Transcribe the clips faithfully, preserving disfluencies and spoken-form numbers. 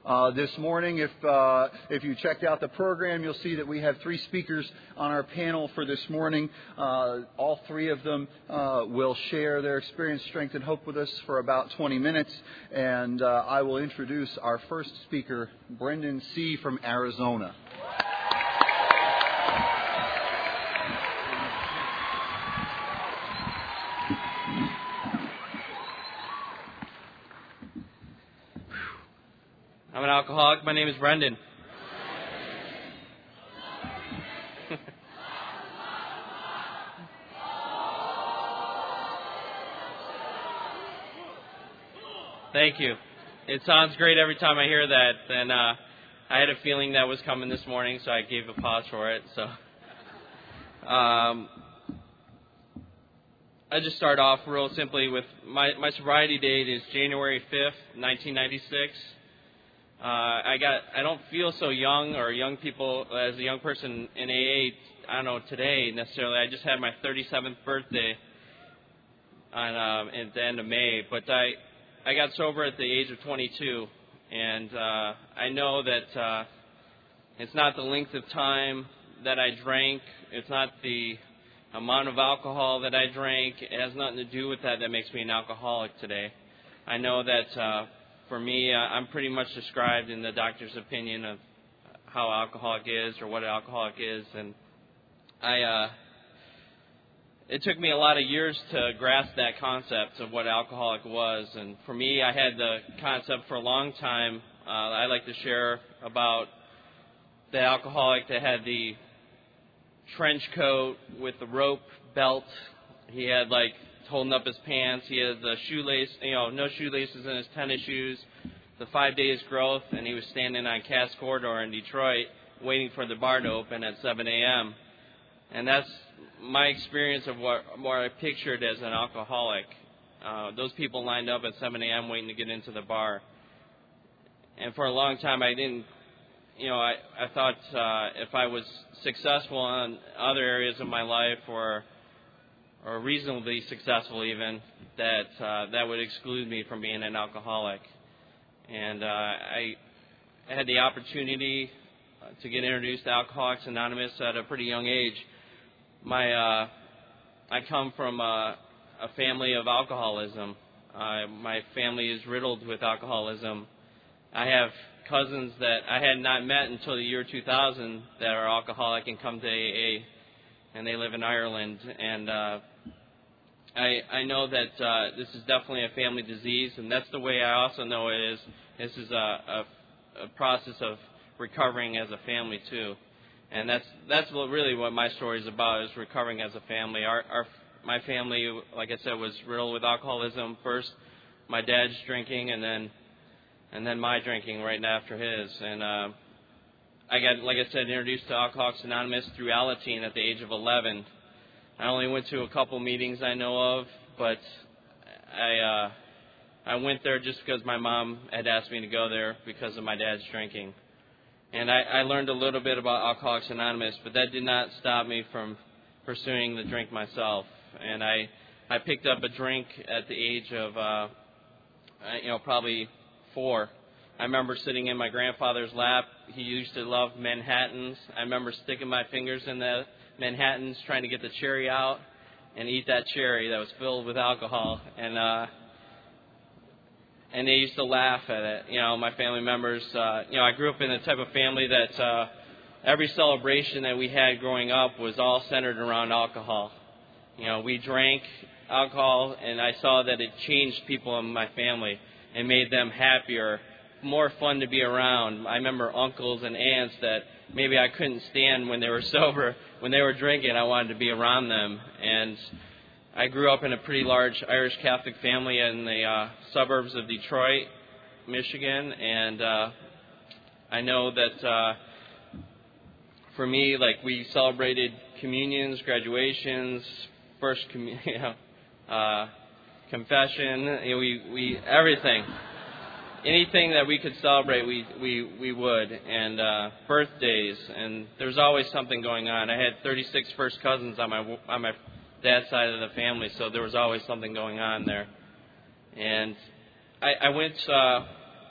Uh, this morning, if uh, if you checked out the program, you'll see that we have three speakers on our panel for this morning. Uh, all three of them uh, will share their experience, strength, and hope with us for about twenty minutes. And uh, I will introduce our first speaker, Brendan C. from Arizona. I'm an alcoholic. My name is Brendan. Thank you. It sounds great every time I hear that, and uh, I had a feeling that was coming this morning, so I gave a pause for it. So, um, I just start off real simply with my, my sobriety date is January fifth, nineteen ninety-six. Uh, I got. I don't feel so young or young people as a young person in A A. I don't know today necessarily. I just had my thirty-seventh birthday on um, at the end of May, but I I got sober at the age of twenty-two, and uh, I know that uh, it's not the length of time that I drank. It's not the amount of alcohol that I drank. It has nothing to do with that. That makes me an alcoholic today. I know that. Uh, For me, uh, I'm pretty much described in the doctor's opinion of how alcoholic is or what an alcoholic is, and I. Uh, it took me a lot of years to grasp that concept of what alcoholic was, and for me, I had the concept for a long time. Uh, I like to share about the alcoholic that had the trench coat with the rope belt. He had like. holding up his pants. He had the shoelace, you know, no shoelaces in his tennis shoes, the five days growth, and he was standing on Cass Corridor in Detroit waiting for the bar to open at seven a.m. And that's my experience of what, what I pictured as an alcoholic. Uh, those people lined up at seven a.m. waiting to get into the bar. And for a long time, I didn't, you know, I, I thought uh, if I was successful in other areas of my life or or reasonably successful even, that uh, that would exclude me from being an alcoholic. And uh, I had the opportunity to get introduced to Alcoholics Anonymous at a pretty young age. My uh, I come from a, a family of alcoholism. Uh, my family is riddled with alcoholism. I have cousins that I had not met until the year two thousand that are alcoholic and come to A A, and they live in Ireland. And uh, I, I know that uh, this is definitely a family disease, and that's the way I also know it is. This is a, a, a process of recovering as a family too, and that's that's what really what my story is about, is recovering as a family. Our, our my family, like I said, was riddled with alcoholism. First, my dad's drinking, and then and then my drinking right after his. And uh, I got, like I said, introduced to Alcoholics Anonymous through Alateen at the age of eleven. I only went to a couple meetings I know of, but I uh, I went there just because my mom had asked me to go there because of my dad's drinking. And I, I learned a little bit about Alcoholics Anonymous, but that did not stop me from pursuing the drink myself. And I I picked up a drink at the age of, uh, you know, probably four. I remember sitting in my grandfather's lap. He used to love Manhattans. I remember sticking my fingers in the Manhattans, trying to get the cherry out and eat that cherry that was filled with alcohol. And uh, and they used to laugh at it. You know, my family members, uh, you know, I grew up in a type of family that uh, every celebration that we had growing up was all centered around alcohol. You know, we drank alcohol, and I saw that it changed people in my family. It made them happier, more fun to be around. I remember uncles and aunts that maybe I couldn't stand when they were sober. When they were drinking, I wanted to be around them. And I grew up in a pretty large Irish Catholic family in the uh, suburbs of Detroit, Michigan. And uh, I know that uh, for me, like, we celebrated communions, graduations, first commun- you know, uh, confession, you know, we, we everything. Anything that we could celebrate, we, we, we would, and uh, birthdays, and there's always something going on. I had thirty-six first cousins on my on my dad's side of the family, so there was always something going on there. And I, I went, uh,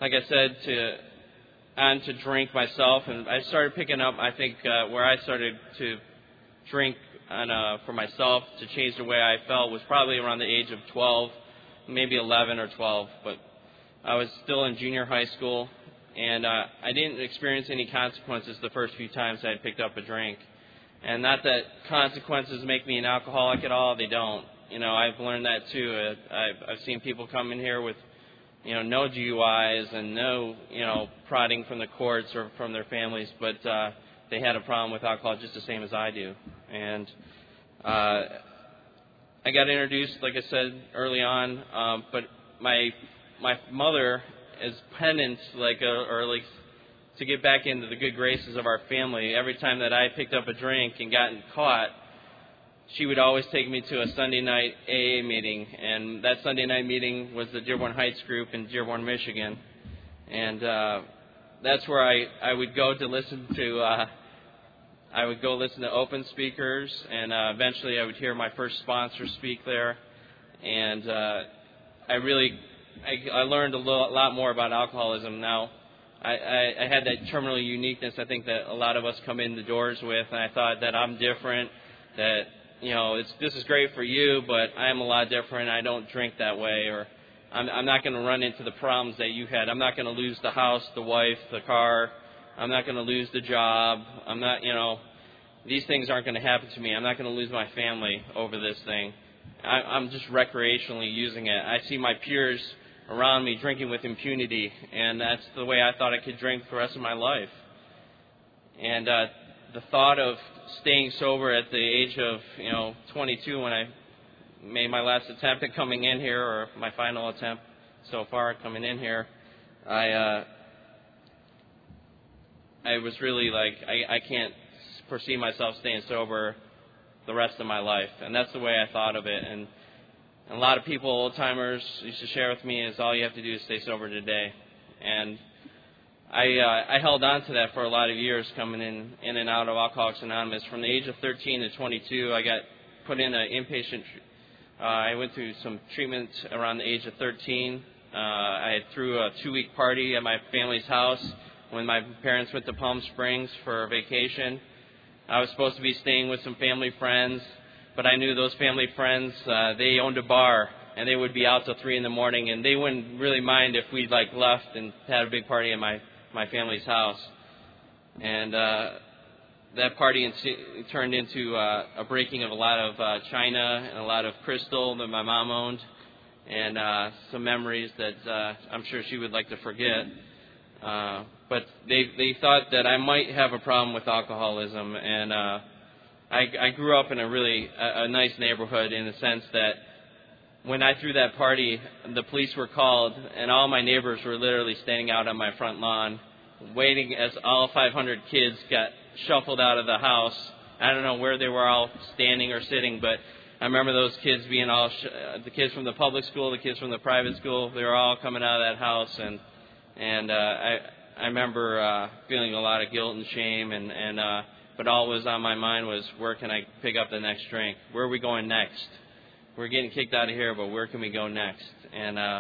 like I said, to on to drink myself, and I started picking up. I think uh, where I started to drink on, uh, for myself to change the way I felt was probably around the age of twelve, maybe eleven or twelve. But I was still in junior high school, and uh, I didn't experience any consequences the first few times I had picked up a drink. And not that consequences make me an alcoholic at all; they don't. You know, I've learned that too. Uh, I've, I've seen people come in here with, you know, no G U Is and no, you know, prodding from the courts or from their families, but uh, they had a problem with alcohol just the same as I do. And uh, I got introduced, like I said early on, um, but my my mother, as penance, like a, or like to get back into the good graces of our family, every time that I picked up a drink and gotten caught, she would always take me to a Sunday night A A meeting, and that Sunday night meeting was the Dearborn Heights group in Dearborn, Michigan, and uh, that's where I, I would go to listen to, uh, I would go listen to open speakers, and uh, eventually I would hear my first sponsor speak there, and uh, I really, I, I learned a lo- lot more about alcoholism. Now, I, I, I had that terminal uniqueness I think that a lot of us come in the doors with, and I thought that I'm different, that you know, it's, this is great for you, but I'm a lot different. I don't drink that way, or I'm, I'm not going to run into the problems that you had. I'm not going to lose the house, the wife, the car. I'm not going to lose the job. I'm not, you know, these things aren't going to happen to me. I'm not going to lose my family over this thing. I, I'm just recreationally using it. I see my peers around me drinking with impunity, and that's the way I thought I could drink the rest of my life. And uh, the thought of staying sober at the age of, you know, twenty-two when I made my last attempt at coming in here, or my final attempt so far coming in here, I uh, I was really like, I, I can't foresee myself staying sober the rest of my life. And that's the way I thought of it. And, and a lot of people, old-timers, used to share with me is all you have to do is stay sober today. And I, uh, I held on to that for a lot of years, coming in, in and out of Alcoholics Anonymous. From the age of thirteen to twenty-two, I got put in an inpatient. Uh, I went through some treatment around the age of thirteen. Uh, I threw a two-week party at my family's house when my parents went to Palm Springs for a vacation. I was supposed to be staying with some family friends, but I knew those family friends, uh, they owned a bar, and they would be out till three in the morning, and they wouldn't really mind if we like left and had a big party at my my family's house. And uh, that party in- turned into uh, a breaking of a lot of uh, china and a lot of crystal that my mom owned, and uh, some memories that uh, I'm sure she would like to forget. Uh, but they they thought that I might have a problem with alcoholism, and uh, I, I grew up in a really a, a nice neighborhood in the sense that when I threw that party, the police were called, and all my neighbors were literally standing out on my front lawn, waiting as all five hundred kids got shuffled out of the house. I don't know where they were all standing or sitting, but I remember those kids being all, sh- the kids from the public school, the kids from the private school, they were all coming out of that house, and and uh, I I remember uh, feeling a lot of guilt and shame, and, and uh, but all was on my mind was, where can I pick up the next drink? Where are we going next? We're getting kicked out of here, but where can we go next? And uh,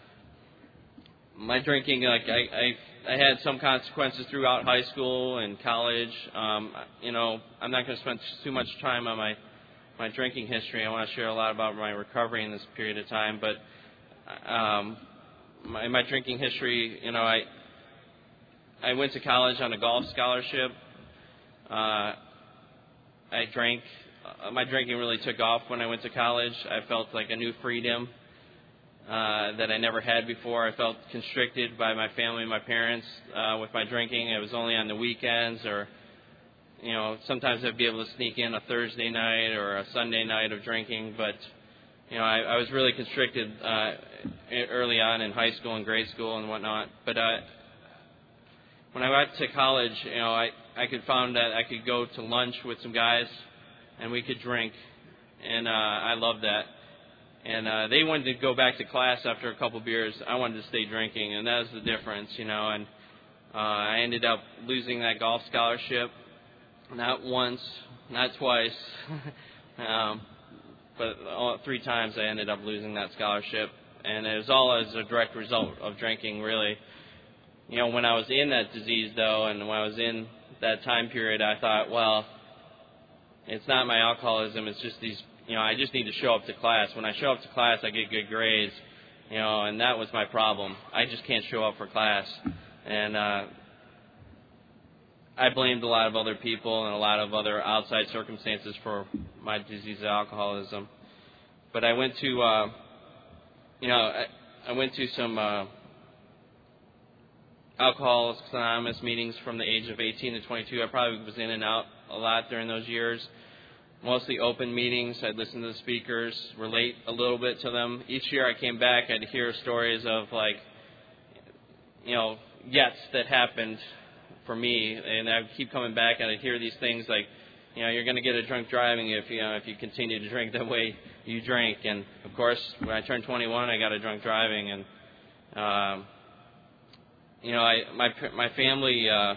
my drinking, like I, I, I had some consequences throughout high school and college. Um, you know, I'm not going to spend too much time on my, my drinking history. I want to share a lot about my recovery in this period of time. But um, my, my drinking history, you know, I, I went to college on a golf scholarship. Uh, I drank. Uh, my drinking really took off when I went to college. I felt like a new freedom uh, that I never had before. I felt constricted by my family and my parents uh, with my drinking. It was only on the weekends, or, you know, sometimes I'd be able to sneak in a Thursday night or a Sunday night of drinking. But, you know, I, I was really constricted uh, early on in high school and grade school and whatnot. But uh, when I got to college, you know, I, I could found that I could go to lunch with some guys and we could drink, and uh, I loved that. And uh, they wanted to go back to class after a couple beers. I wanted to stay drinking, and that was the difference, you know. And uh, I ended up losing that golf scholarship, not once, not twice, um, but all, three times I ended up losing that scholarship. And it was all as a direct result of drinking, really. you know, when I was in that disease, though, and when I was in that time period, I thought, well, it's not my alcoholism. It's just these, you know, I just need to show up to class. When I show up to class, I get good grades, you know, and that was my problem. I just can't show up for class. And uh, I blamed a lot of other people and a lot of other outside circumstances for my disease of alcoholism. But I went to, uh, you know, I, I went to some uh, Alcoholics Anonymous meetings from the age of eighteen to twenty-two. I probably was in and out a lot during those years. Mostly open meetings. I'd listen to the speakers, relate a little bit to them. Each year I came back, I'd hear stories of, like, you know, yets that happened for me, and I'd keep coming back and I'd hear these things like, you know, you're going to get a drunk driving if you know if you continue to drink the way you drink. And of course, when I turned twenty-one, I got a drunk driving, and um, you know, I my my family. Uh,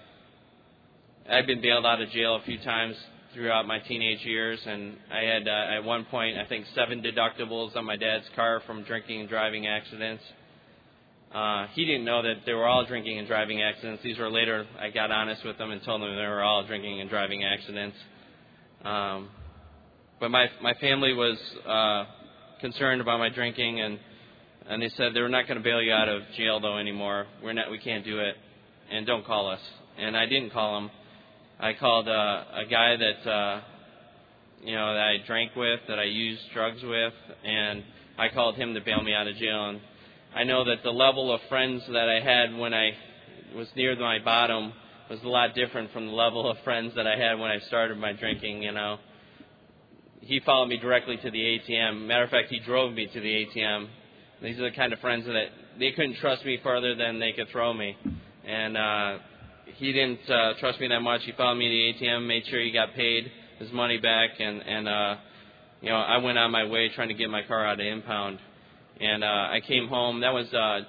I've been bailed out of jail a few times throughout my teenage years, and I had uh, at one point I think seven deductibles on my dad's car from drinking and driving accidents. Uh, he didn't know that they were all drinking and driving accidents. These were later, I got honest with them and told them they were all drinking and driving accidents. Um, but my my family was uh, concerned about my drinking, and, and they said they were not going to bail you out of jail, though, anymore. We're not, we can't do it, and don't call us. And I didn't call them. I called uh, a guy that, uh, you know, that I drank with, that I used drugs with, and I called him to bail me out of jail. And I know that the level of friends that I had when I was near my bottom was a lot different from the level of friends that I had when I started my drinking, you know. He followed me directly to the A T M. Matter of fact, he drove me to the A T M. These are the kind of friends that they couldn't trust me further than they could throw me. And uh, he didn't uh, trust me that much. He followed me to the A T M, made sure he got paid his money back, and, and uh, you know, I went on my way trying to get my car out of impound. And uh, I came home. That was uh,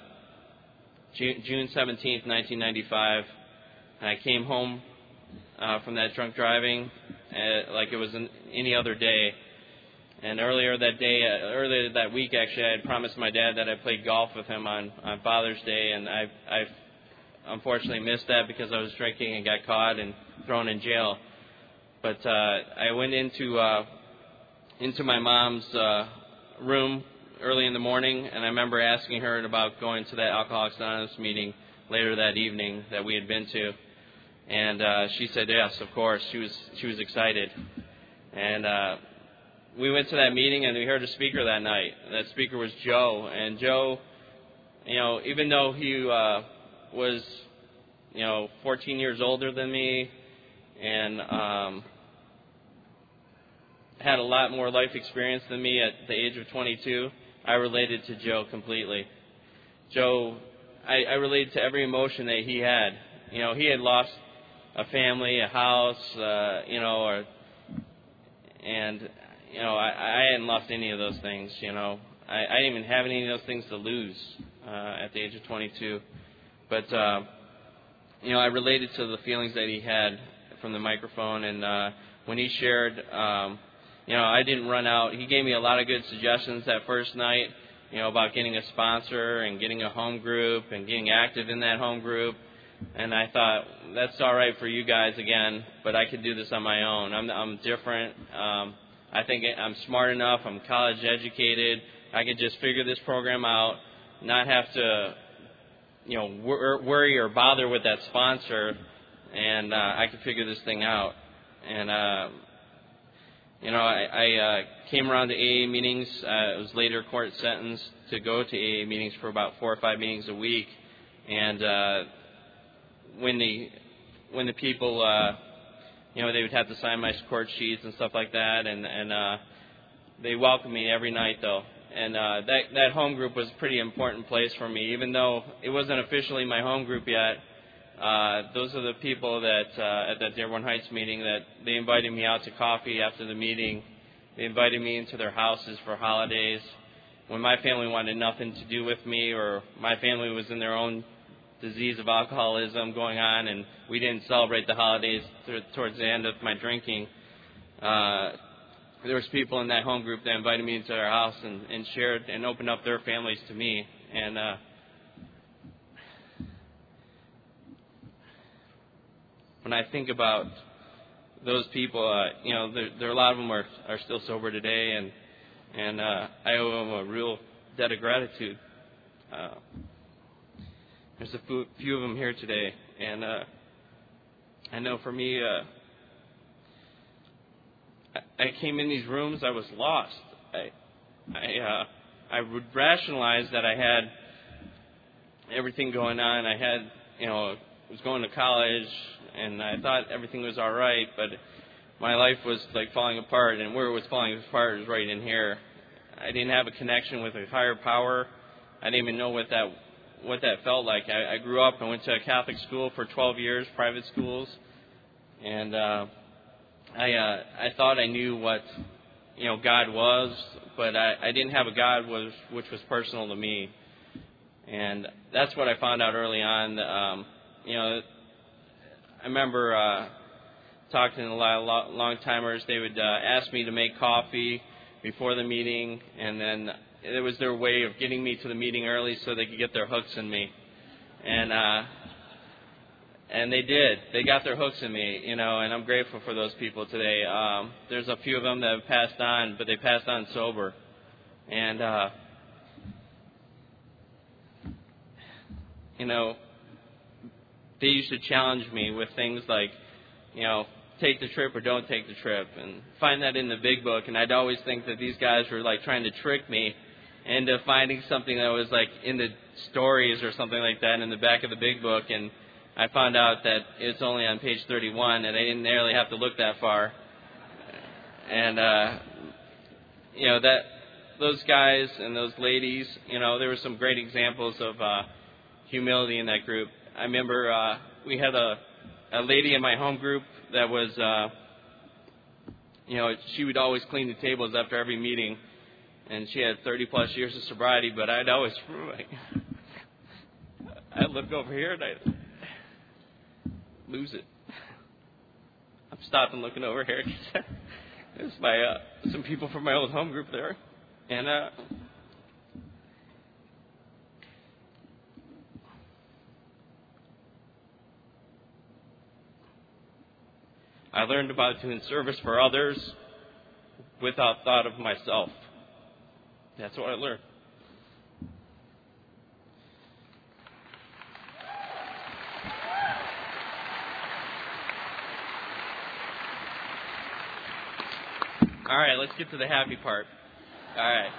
June seventeenth, nineteen ninety-five. And I came home uh, from that drunk driving uh, like it was an, any other day. And earlier that day, uh, earlier that week, actually, I had promised my dad that I played golf with him on, on Father's Day, and I I unfortunately missed that because I was drinking and got caught and thrown in jail. But uh, I went into uh, into my mom's uh, room early in the morning, and I remember asking her about going to that Alcoholics Anonymous meeting later that evening that we had been to, and uh, she said yes, of course. She was she was excited, and uh, we went to that meeting and we heard a speaker that night. That speaker was Joe, and Joe, you know, even though he uh, was, you know, fourteen years older than me, and um, had a lot more life experience than me at the age of twenty-two, I related to Joe completely. Joe, I, I related to every emotion that he had. You know, he had lost a family, a house, uh, you know, or, and, you know, I, I hadn't lost any of those things, you know. I, I didn't even have any of those things to lose uh, at the age of twenty-two. But, uh, you know, I related to the feelings that he had from the microphone, and uh, when he shared, um, you know, I didn't run out. He gave me a lot of good suggestions that first night, you know, about getting a sponsor and getting a home group and getting active in that home group. And I thought, that's all right for you guys again, but I could do this on my own. I'm, I'm different. Um, I think I'm smart enough. I'm college educated. I could just figure this program out, not have to, you know, wor- worry or bother with that sponsor, and uh, I could figure this thing out. And, uh, you know, I, I uh, came around to A A meetings. Uh, I was later court sentenced to go to A A meetings for about four or five meetings a week. And uh, when the when the people, uh, you know, they would have to sign my court sheets and stuff like that, and and uh, they welcomed me every night though. And uh, that that home group was a pretty important place for me, even though it wasn't officially my home group yet. Uh, those are the people that uh, at that Dearborn Heights meeting that they invited me out to coffee after the meeting. They invited me into their houses for holidays. When my family wanted nothing to do with me, or my family was in their own disease of alcoholism going on, and we didn't celebrate the holidays th- towards the end of my drinking, uh, there was people in that home group that invited me into their house and, and shared and opened up their families to me. And uh, when I think about those people, uh, you know, there, there a lot of them are are still sober today, and and uh, I owe them a real debt of gratitude. Uh, there's a few, few of them here today, and uh, I know for me, uh, I, I came in these rooms, I was lost. I I uh, I would rationalize that I had everything going on. I had, you know, was going to college, and I thought everything was all right, but my life was like falling apart, and where it was falling apart was right in here. I didn't have a connection with a higher power. I didn't even know what that what that felt like. I, I grew up and went to a Catholic school for twelve years, private schools, and uh, I uh, I thought I knew what you know God was, but I, I didn't have a God was which was personal to me, and that's what I found out early on. Um, you know, I remember uh, talking to a lot of long timers. They would uh, ask me to make coffee before the meeting, and then it was their way of getting me to the meeting early so they could get their hooks in me, and uh, and they did. They got their hooks in me, you know, and I'm grateful for those people today. Um, there's a few of them that have passed on, but they passed on sober, and uh, you know, they used to challenge me with things like, you know, take the trip or don't take the trip, and find that in the big book. And I'd always think that these guys were like trying to trick me into finding something that was like in the stories or something like that in the back of the big book. And I found out that it's only on page thirty-one, and I didn't nearly have to look that far. And uh, you know, that those guys and those ladies, you know, there were some great examples of uh, humility in that group. I remember uh, we had a a lady in my home group that was, uh, you know, she would always clean the tables after every meeting, and she had thirty plus years of sobriety, but I'd always, like, I'd look over here and I'd lose it. I'm stopping looking over here because there's my, uh, some people from my old home group there, and, uh, I learned about doing service for others without thought of myself. That's what I learned. All right, let's get to the happy part. All right.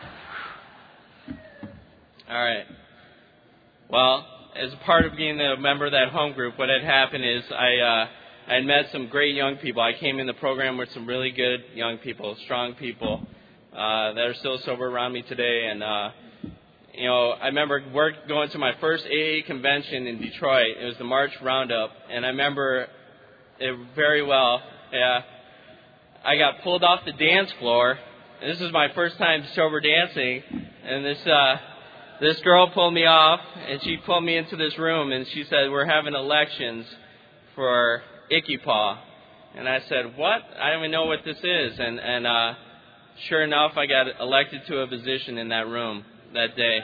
All right. Well, as a part of being a member of that home group, what had happened is I... Uh, I had met some great young people. I came in the program with some really good young people, strong people uh, that are still sober around me today. And, uh, you know, I remember work, going to my first A A convention in Detroit. It was the March Roundup. And I remember it very well. Yeah, I got pulled off the dance floor. And this was my first time sober dancing. And this uh, this girl pulled me off, and she pulled me into this room. And she said, "We're having elections for Icky Paw." And I said, "What? I don't even know what this is." And and uh, sure enough, I got elected to a position in that room that day.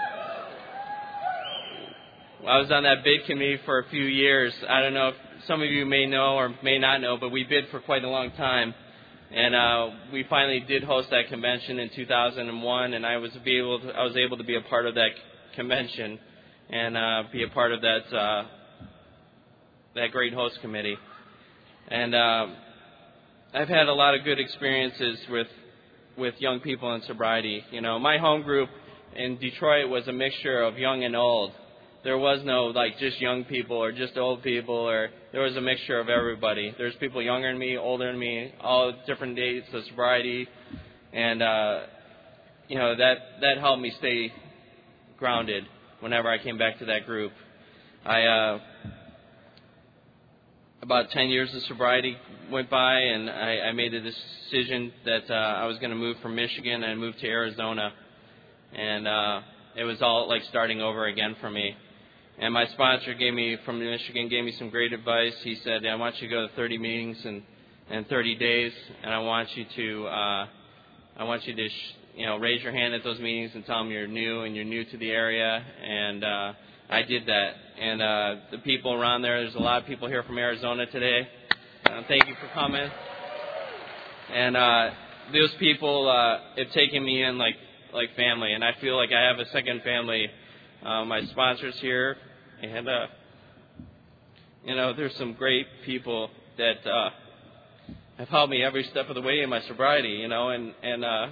I was on that bid committee for a few years. I don't know if some of you may know or may not know, but we bid for quite a long time. And uh, we finally did host that convention in two thousand one, and I was be able to, I was able to be a part of that convention and uh, be a part of that. Uh, that great host committee. And um, I've had a lot of good experiences with with young people in sobriety. You know, my home group in Detroit was a mixture of young and old. There was no, like, just young people or just old people, or there was a mixture of everybody. There's people younger than me, older than me, all different dates of sobriety. And, uh, you know, that, that helped me stay grounded whenever I came back to that group. I... Uh, About ten years of sobriety went by, and I, I made a decision that uh, I was going to move from Michigan, and I moved to Arizona. And uh, it was all like starting over again for me. And my sponsor gave me, from Michigan, gave me some great advice. He said, "I want you to go to thirty meetings in, in thirty days, and I want you to, uh, I want you to, sh- you know, raise your hand at those meetings and tell them you're new and you're new to the area, and uh, I did that. And uh, the people around there, there's a lot of people here from Arizona today. Uh, thank you for coming. And uh, those people uh, have taken me in like like family, and I feel like I have a second family. Uh, my sponsors here, and uh, you know, there's some great people that uh, have helped me every step of the way in my sobriety. You know, and and uh,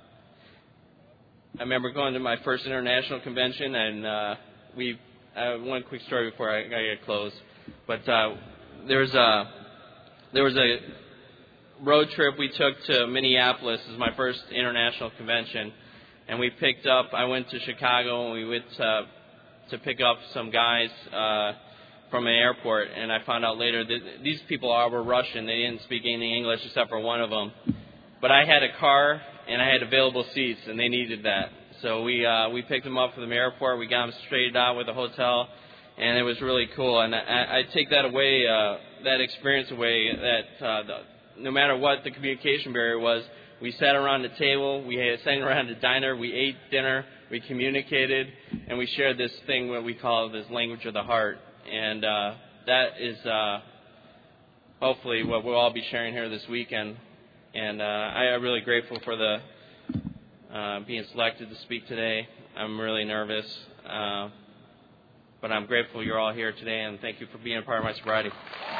I remember going to my first international convention, and uh, we. Uh, one quick story before I, I get closed, but uh, there was a there was a road trip we took to Minneapolis. This is my first international convention, and we picked up. I went to Chicago, and we went to, to pick up some guys uh, from an airport, and I found out later that these people all were Russian. They didn't speak any English except for one of them, but I had a car and I had available seats, and they needed that. So we uh, we picked them up from the airport. We got them straight out with a hotel, and it was really cool. And I, I take that away, uh, that experience away. That uh, the, no matter what the communication barrier was, we sat around the table. We had, sat around the diner. We ate dinner. We communicated, and we shared this thing what we call this language of the heart. And uh, that is uh, hopefully what we'll all be sharing here this weekend. And uh, I am really grateful for the. Uh, being selected to speak today. I'm really nervous, uh, but I'm grateful you're all here today, and thank you for being a part of my sobriety.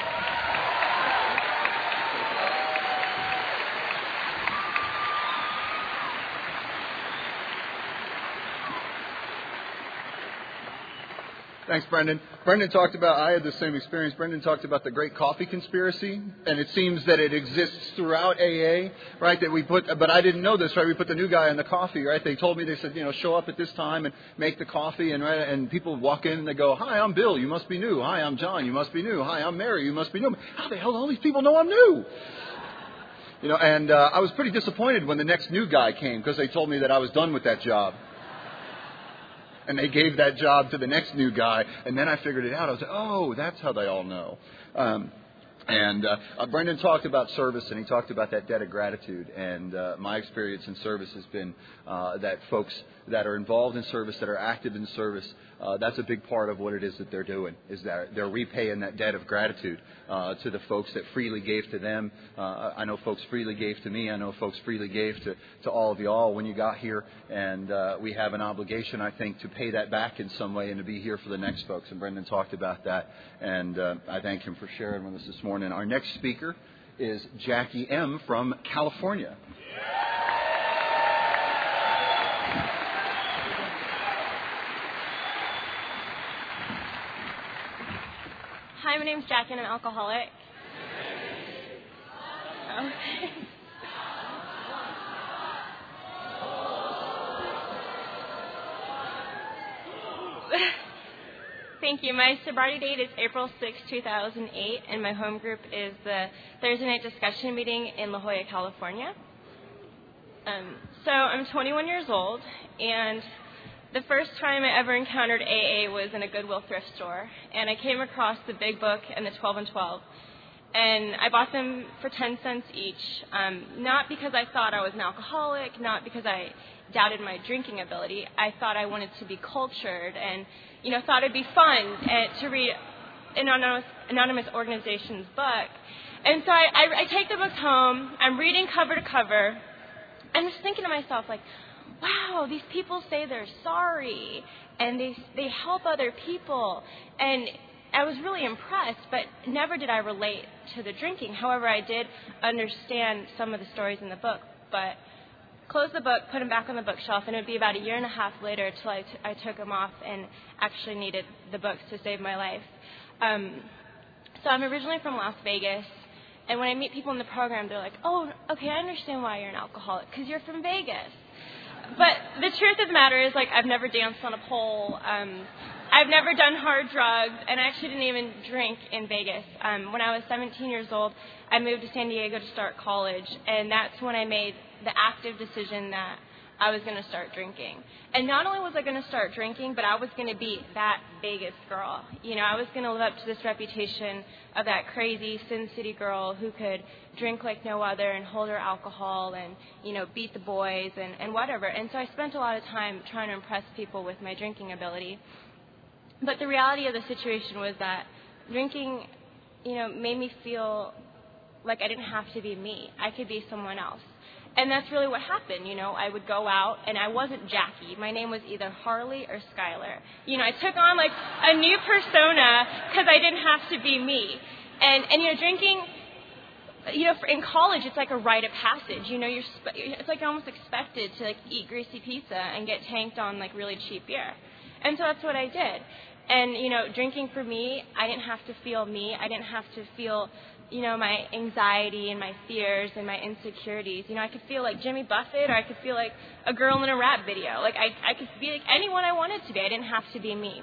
Thanks, Brendan. Brendan talked about, I had the same experience. Brendan talked about the great coffee conspiracy, and it seems that it exists throughout A A, right? That we put, but I didn't know this, right? We put the new guy in the coffee, right? They told me, they said, you know, show up at this time and make the coffee, and right, and people walk in and they go, hi, I'm Bill, you must be new. Hi, I'm John, you must be new. Hi, I'm Mary, you must be new. How the hell do all these people know I'm new? You know, and uh, I was pretty disappointed when the next new guy came because they told me that I was done with that job. And they gave that job to the next new guy. And then I figured it out. I was like, oh, that's how they all know. Um, and uh, uh, Brendan talked about service, and he talked about that debt of gratitude. And uh, my experience in service has been uh, that folks that are involved in service, that are active in service, uh, that's a big part of what it is that they're doing, is that they're repaying that debt of gratitude uh, to the folks that freely gave to them. Uh, I know folks freely gave to me. I know folks freely gave to, to all of y'all when you got here. And uh, we have an obligation, I think, to pay that back in some way and to be here for the next folks. And Brendan talked about that. And uh, I thank him for sharing with us this morning. Our next speaker is Jackie M. from California. Hi, my name's Jackie, and I'm an alcoholic. Oh. Thank you. My sobriety date is April sixth, two thousand eight, and my home group is the Thursday night discussion meeting in La Jolla, California. Um, so I'm twenty-one years old, and the first time I ever encountered A A was in a Goodwill thrift store, and I came across the Big Book and the twelve and twelve, and I bought them for ten cents each, um, not because I thought I was an alcoholic, not because I doubted my drinking ability. I thought I wanted to be cultured and, you know, thought it'd be fun uh, to read an anonymous, anonymous organization's book. And so I, I, I take the books home, I'm reading cover to cover, I'm just thinking to myself, like, wow, these people say they're sorry, and they they help other people. And I was really impressed, but never did I relate to the drinking. However, I did understand some of the stories in the book. But closed the book, put them back on the bookshelf, and it would be about a year and a half later until I, t- I took them off and actually needed the books to save my life. Um, so I'm originally from Las Vegas. And when I meet people in the program, they're like, oh, okay, I understand why you're an alcoholic, because you're from Vegas. But the truth of the matter is, like, I've never danced on a pole. Um, I've never done hard drugs, and I actually didn't even drink in Vegas. Um, when I was seventeen years old, I moved to San Diego to start college, and that's when I made the active decision that I was going to start drinking. And not only was I going to start drinking, but I was going to be that Vegas girl. You know, I was going to live up to this reputation of that crazy Sin City girl who could drink like no other and hold her alcohol and, you know, beat the boys and, and whatever. And so I spent a lot of time trying to impress people with my drinking ability. But the reality of the situation was that drinking, you know, made me feel like I didn't have to be me. I could be someone else. And that's really what happened. You know, I would go out, and I wasn't Jackie. My name was either Harley or Skylar. You know, I took on, like, a new persona because I didn't have to be me. And, and you know, drinking, you know, for, in college, it's like a rite of passage. You know, you're spe- it's like you're almost expected to, like, eat greasy pizza and get tanked on, like, really cheap beer. And so that's what I did. And, you know, drinking for me, I didn't have to feel me. I didn't have to feel, you know, my anxiety and my fears and my insecurities. You know, I could feel like Jimmy Buffett, or I could feel like a girl in a rap video. Like, I, I could be like anyone I wanted to be. I didn't have to be me.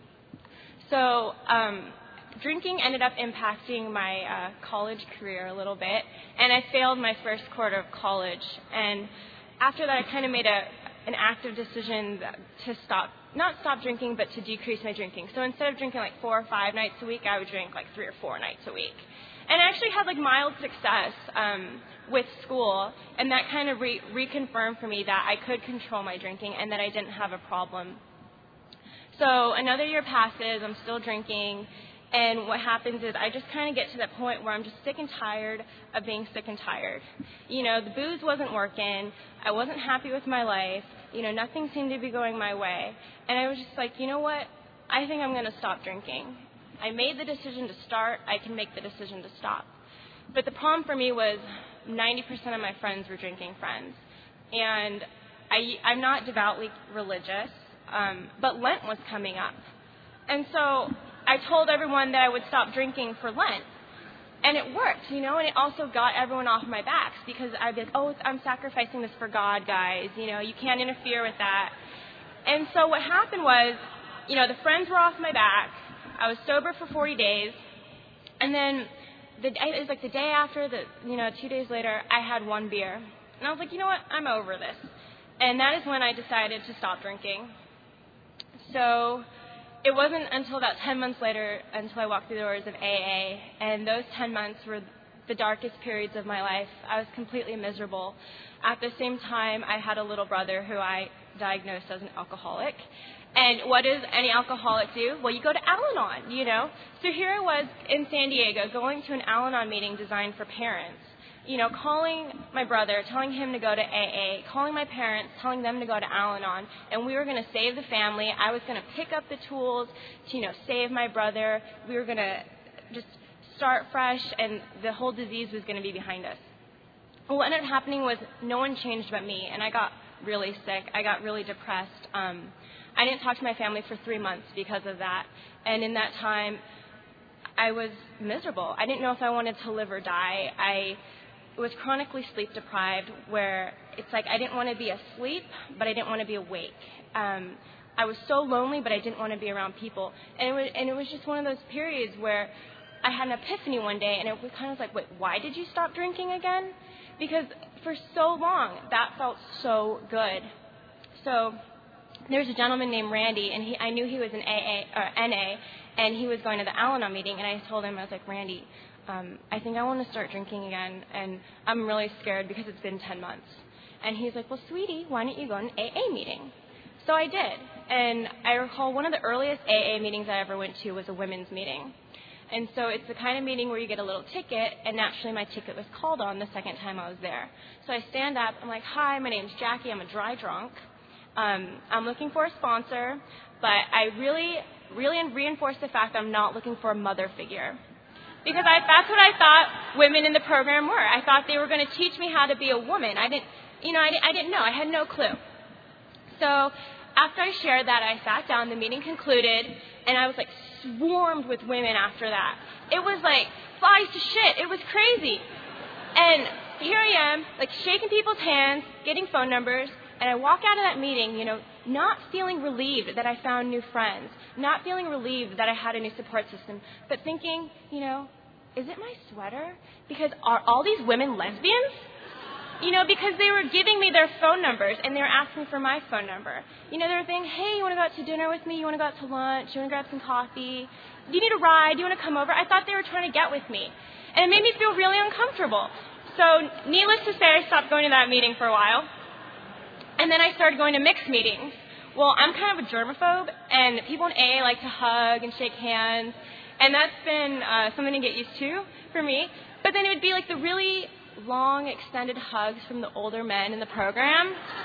So, um, drinking ended up impacting my uh, college career a little bit, and I failed my first quarter of college. And after that, I kind of made a an active decision to stop, not stop drinking, but to decrease my drinking. So instead of drinking like four or five nights a week, I would drink like three or four nights a week. And I actually had like mild success um, with school, and that kind of re- reconfirmed for me that I could control my drinking and that I didn't have a problem. So another year passes, I'm still drinking, and what happens is I just kind of get to that point where I'm just sick and tired of being sick and tired. You know, the booze wasn't working. I wasn't happy with my life. You know, nothing seemed to be going my way. And I was just like, you know what? I think I'm going to stop drinking. I made the decision to start. I can make the decision to stop. But the problem for me was ninety percent of my friends were drinking friends. And I, I'm not devoutly religious, um, but Lent was coming up. And so I told everyone that I would stop drinking for Lent. And it worked, you know, and it also got everyone off my backs because I'd be like, oh, I'm sacrificing this for God, guys. You know, you can't interfere with that. And so what happened was, you know, the friends were off my back. I was sober for forty days. And then the, it was like the day after, the, you know, two days later, I had one beer. And I was like, you know what, I'm over this. And that is when I decided to stop drinking. So it wasn't until about ten months later until I walked through the doors of A A, and those ten months were the darkest periods of my life. I was completely miserable. At the same time, I had a little brother who I diagnosed as an alcoholic. And what does any alcoholic do? Well, you go to Al-Anon, you know. So here I was in San Diego going to an Al-Anon meeting designed for parents. You know, calling my brother, telling him to go to A A, calling my parents, telling them to go to Al-Anon, and we were going to save the family. I was going to pick up the tools to, you know, save my brother. We were going to just start fresh, and the whole disease was going to be behind us. What ended up happening was no one changed but me, and I got really sick. I got really depressed. Um, I didn't talk to my family for three months because of that, and in that time, I was miserable. I didn't know if I wanted to live or die. I was chronically sleep deprived, where it's like I didn't want to be asleep, but I didn't want to be awake. Um, I was so lonely, but I didn't want to be around people. And it was, and it was just one of those periods where I had an epiphany one day, and it was kind of like, wait, why did you stop drinking again? Because for so long, that felt so good. So there was a gentleman named Randy, and he, I knew he was an A A or N A, and he was going to the Al-Anon meeting, and I told him, I was like, Randy, Um, I think I want to start drinking again, and I'm really scared because it's been ten months. And he's like, well, sweetie, why don't you go to an A A meeting? So I did. And I recall one of the earliest A A meetings I ever went to was a women's meeting. And so it's the kind of meeting where you get a little ticket, and naturally my ticket was called on the second time I was there. So I stand up, I'm like, hi, my name's Jackie, I'm a dry drunk. Um, I'm looking for a sponsor, but I really, really reinforce the fact that I'm not looking for a mother figure. Because I, that's what I thought women in the program were. I thought they were going to teach me how to be a woman. I didn't, you know, I, I didn't know. I had no clue. So after I shared that, I sat down. The meeting concluded, and I was like swarmed with women after that. It was like flies to shit. It was crazy. And here I am, like shaking people's hands, getting phone numbers, and I walk out of that meeting, you know, not feeling relieved that I found new friends, not feeling relieved that I had a new support system, but thinking, you know, is it my sweater? Because are all these women lesbians? You know, because they were giving me their phone numbers, and they were asking for my phone number. You know, they were saying, hey, you want to go out to dinner with me? You want to go out to lunch? You want to grab some coffee? Do you need a ride? Do you want to come over? I thought they were trying to get with me. And it made me feel really uncomfortable. So needless to say, I stopped going to that meeting for a while. And then I started going to mixed meetings, Well, I'm kind of a germaphobe, and people in A A like to hug and shake hands, and that's been uh, something to get used to for me. But then it would be like the really long, extended hugs from the older men in the program,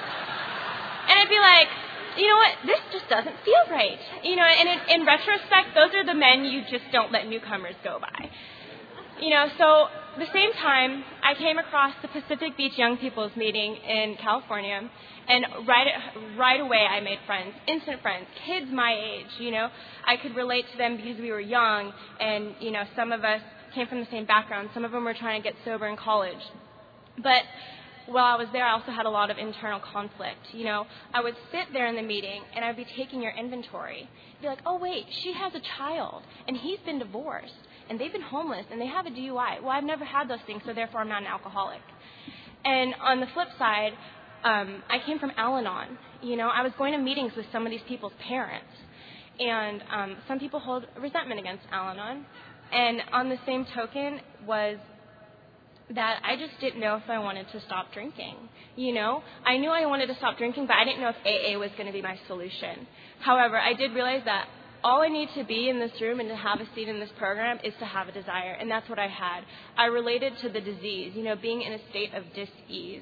and I'd be like, you know what, this just doesn't feel right. You know, and in, in retrospect, those are the men you just don't let newcomers go by. You know, so the same time, I came across the Pacific Beach Young People's Meeting in California, and right right away I made friends, instant friends, kids my age, you know. I could relate to them because we were young, and, you know, some of us came from the same background. Some of them were trying to get sober in college. But while I was there, I also had a lot of internal conflict. You know, I would sit there in the meeting, and I'd be taking your inventory. Be like, oh, wait, she has a child, and he's been divorced, and they've been homeless, and they have a D U I. Well, I've never had those things, so therefore I'm not an alcoholic. And on the flip side, um, I came from Al-Anon. You know, I was going to meetings with some of these people's parents, and um, some people hold resentment against Al-Anon. And on the same token was that I just didn't know if I wanted to stop drinking. You know, I knew I wanted to stop drinking, but I didn't know if A A was going to be my solution. However, I did realize that all I need to be in this room and to have a seat in this program is to have a desire, and that's what I had. I related to the disease, you know, being in a state of dis-ease.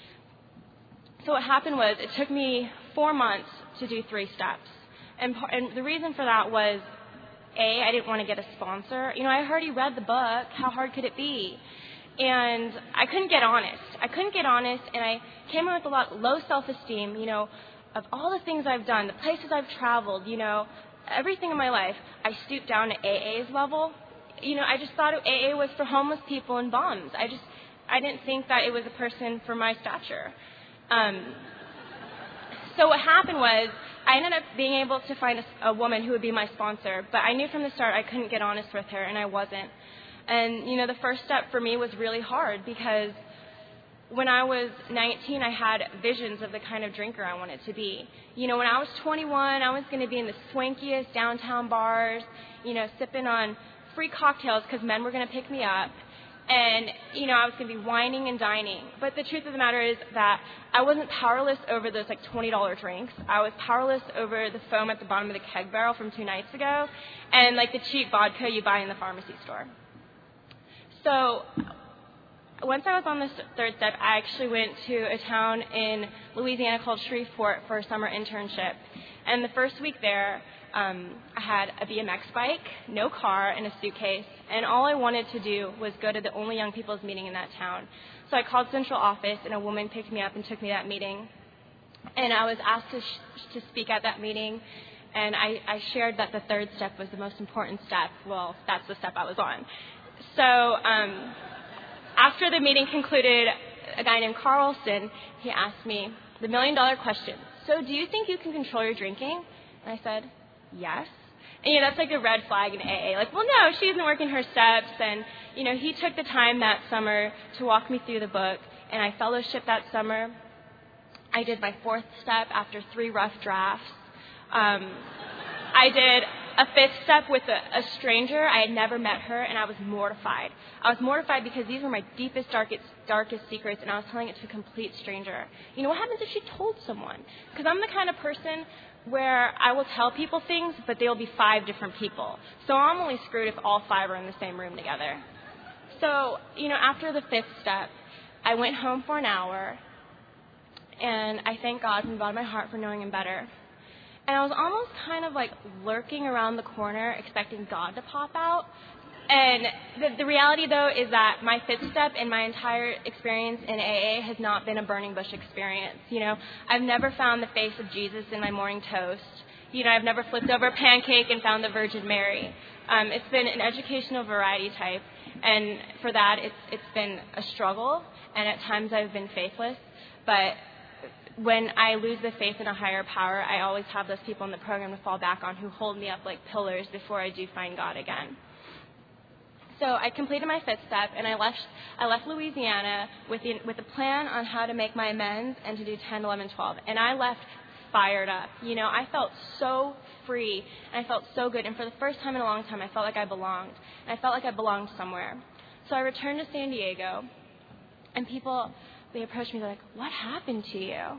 So what happened was it took me four months to do three steps. And, and the reason for that was, A, I didn't want to get a sponsor. You know, I already read the book. How hard could it be? And I couldn't get honest. I couldn't get honest, and I came in with a lot of low self-esteem, you know, of all the things I've done, the places I've traveled, you know, everything in my life. I stooped down to A A's level. You know, I just thought A A was for homeless people and bums. I just, I didn't think that it was a person for my stature. Um, so what happened was I ended up being able to find a, a woman who would be my sponsor, but I knew from the start I couldn't get honest with her, and I wasn't. And, you know, the first step for me was really hard because when I was nineteen, I had visions of the kind of drinker I wanted to be. You know, when I was twenty-one, I was going to be in the swankiest downtown bars, you know, sipping on free cocktails because men were going to pick me up. And, you know, I was going to be whining and dining. But the truth of the matter is that I wasn't powerless over those, like, twenty dollar drinks. I was powerless over the foam at the bottom of the keg barrel from two nights ago and, like, the cheap vodka you buy in the pharmacy store. So once I was on this third step, I actually went to a town in Louisiana called Shreveport for a summer internship. And the first week there, um, I had a B M X bike, no car, and a suitcase. And all I wanted to do was go to the only young people's meeting in that town. So I called central office, and a woman picked me up and took me to that meeting. And I was asked to, sh- to speak at that meeting. And I, I shared that the third step was the most important step. Well, that's the step I was on. So um, after the meeting concluded, a guy named Carlson, he asked me the million-dollar question. So do you think you can control your drinking? And I said, yes. And, you know, that's like a red flag in A A. Like, well, no, she isn't working her steps. And, you know, he took the time that summer to walk me through the book, and I fellowshipped that summer. I did my fourth step after three rough drafts. Um, I did a fifth step with a, a stranger. I had never met her, and I was mortified. I was mortified because these were my deepest, darkest, darkest secrets, and I was telling it to a complete stranger. You know, what happens if she told someone? Because I'm the kind of person where I will tell people things, but they'll be five different people. So I'm only screwed if all five are in the same room together. So, you know, after the fifth step, I went home for an hour, and I thank God from the bottom of my heart for knowing him better. And I was almost kind of like lurking around the corner expecting God to pop out. And the, the reality, though, is that my fifth step and my entire experience in A A has not been a burning bush experience. You know, I've never found the face of Jesus in my morning toast. You know, I've never flipped over a pancake and found the Virgin Mary. Um, it's been an educational variety type. And for that, it's it's been a struggle. And at times I've been faithless. But when I lose the faith in a higher power, I always have those people in the program to fall back on who hold me up like pillars before I do find God again. So I completed my fifth step, and I left I left Louisiana with the, with a plan on how to make my amends and to do ten, eleven, twelve. And I left fired up. You know, I felt so free, and I felt so good. And for the first time in a long time, I felt like I belonged. And I felt like I belonged somewhere. So I returned to San Diego, and people, they approached me, they're like, what happened to you?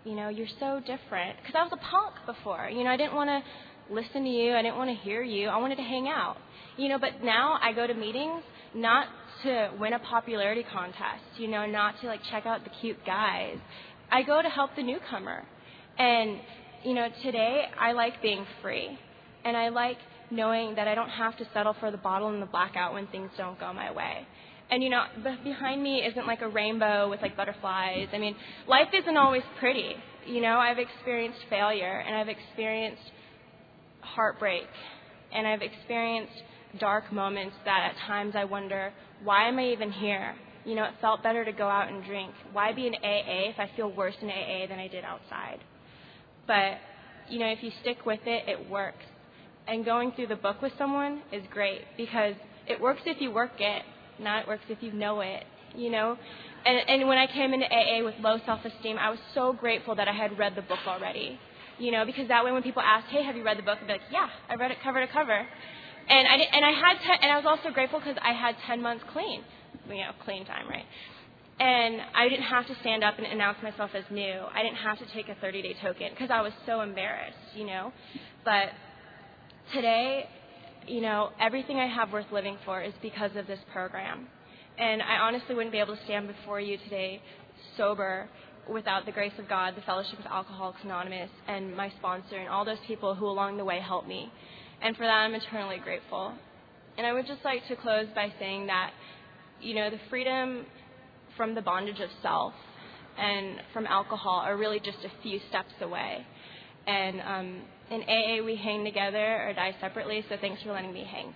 You know, you're so different. Because I was a punk before. You know, I didn't want to listen to you. I didn't want to hear you. I wanted to hang out. You know, but now I go to meetings not to win a popularity contest, you know, not to, like, check out the cute guys. I go to help the newcomer. And, you know, today I like being free. And I like knowing that I don't have to settle for the bottle and the blackout when things don't go my way. And, you know, behind me isn't like a rainbow with, like, butterflies. I mean, life isn't always pretty. You know, I've experienced failure, and I've experienced heartbreak, and I've experienced dark moments that at times I wonder, why am I even here? You know, it felt better to go out and drink. Why be in A A if I feel worse in A A than I did outside? But, you know, if you stick with it, it works. And going through the book with someone is great because it works if you work it. Not it works if you know it, you know. And, and when I came into A A with low self-esteem, I was so grateful that I had read the book already, you know, because that way when people asked, hey, have you read the book? I'd be like, yeah, I read it cover to cover. And I, did, and I had ten, and I was also grateful because I had ten months clean, you know, clean time, right? And I didn't have to stand up and announce myself as new. I didn't have to take a thirty-day token because I was so embarrassed, you know. But today, you know, everything I have worth living for is because of this program. And I honestly wouldn't be able to stand before you today sober without the grace of God, the Fellowship of Alcoholics Anonymous, and my sponsor, and all those people who along the way helped me. And for that, I'm eternally grateful. And I would just like to close by saying that, you know, the freedom from the bondage of self and from alcohol are really just a few steps away. And um, in A A, we hang together or die separately, so thanks for letting me hang.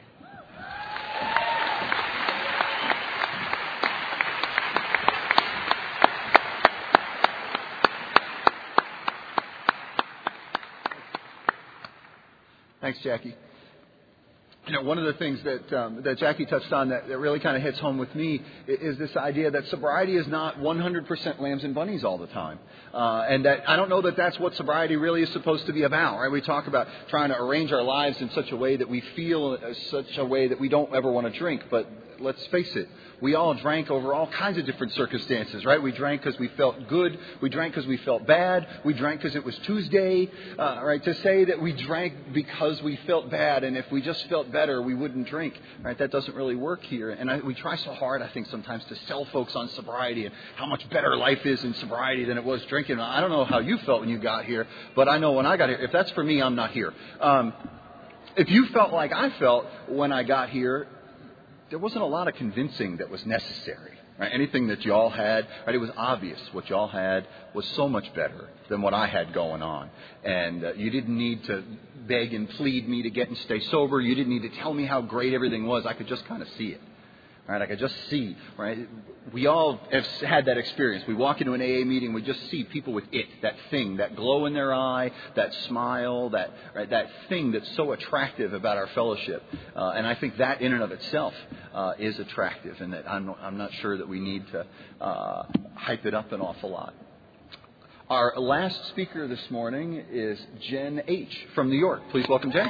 Thanks, Jackie. You know, one of the things that um, that Jackie touched on that, that really kind of hits home with me is this idea that sobriety is not one hundred percent lambs and bunnies all the time. Uh, and that I don't know that that's what sobriety really is supposed to be about, right? We talk about trying to arrange our lives in such a way that we feel such a way that we don't ever want to drink. But let's face it, we all drank over all kinds of different circumstances, right? We drank because we felt good. We drank because we felt bad. We drank because it was Tuesday, uh, right? To say that we drank because we felt bad and if we just felt better, we wouldn't drink, right? That doesn't really work here. And I, we try so hard, I think, sometimes to sell folks on sobriety and how much better life is in sobriety than it was drinking. I don't know how you felt when you got here, but I know when I got here, if that's for me, I'm not here. Um, if you felt like I felt when I got here, there wasn't a lot of convincing that was necessary. Right? Anything that y'all had, right? It was obvious what y'all had was so much better than what I had going on. And uh, you didn't need to beg and plead me to get and stay sober. You didn't need to tell me how great everything was. I could just kind of see it. Right? I could just see, right? We all have had that experience. We walk into an A A meeting, we just see people with it, that thing, that glow in their eye, that smile, that right, that thing that's so attractive about our fellowship. Uh, and I think that in and of itself uh, is attractive, and that I'm, I'm not sure that we need to uh, hype it up an awful lot. Our last speaker this morning is Jen H. from New York. Please welcome Jen.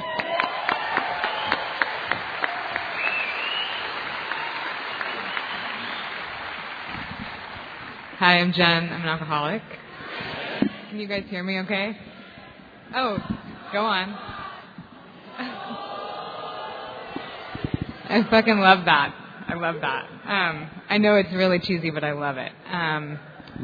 Hi, I'm Jen. I'm an alcoholic. Can you guys hear me okay? Oh, go on. I fucking love that. I love that. Um, I know it's really cheesy, but I love it. Um,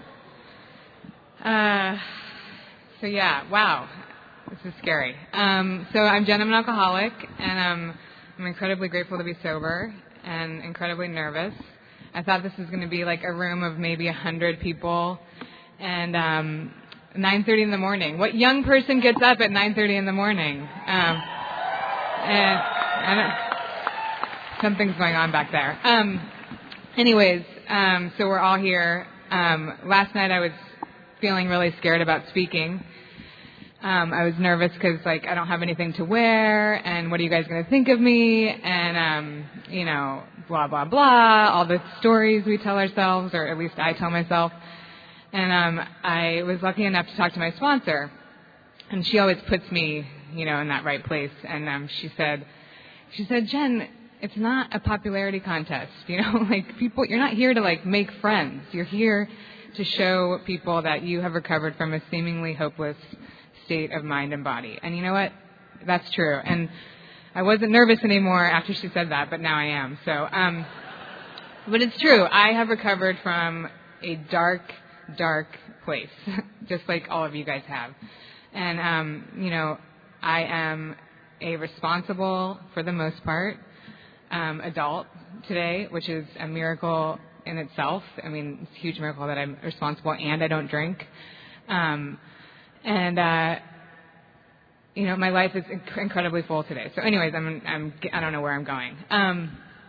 uh, so, yeah, wow. This is scary. Um, so I'm Jen. I'm an alcoholic, and um, I'm incredibly grateful to be sober and incredibly nervous. I thought this was going to be like a room of maybe a hundred people, and um, nine thirty in the morning. What young person gets up at nine thirty in the morning? Um, and I don't, something's going on back there. Um, anyways, um, so we're all here. Um, last night I was feeling really scared about speaking. Um, I was nervous because, like, I don't have anything to wear, and what are you guys going to think of me? And, um, you know, blah, blah, blah, all the stories we tell ourselves, or at least I tell myself. And um, I was lucky enough to talk to my sponsor, and she always puts me, you know, in that right place. And um, she said, she said, Jen, it's not a popularity contest, you know, like people, you're not here to, like, make friends. You're here to show people that you have recovered from a seemingly hopeless state of mind and body. And you know what? That's true. And I wasn't nervous anymore after she said that, but now I am. So, um, but it's true. I have recovered from a dark, dark place, just like all of you guys have. And, um, you know, I am a responsible, for the most part, um, adult today, which is a miracle in itself. I mean, it's a huge miracle that I'm responsible and I don't drink. Um, and, uh, you know, my life is inc- incredibly full today. So anyways, I'm, I'm, I don't know where I'm going. Um,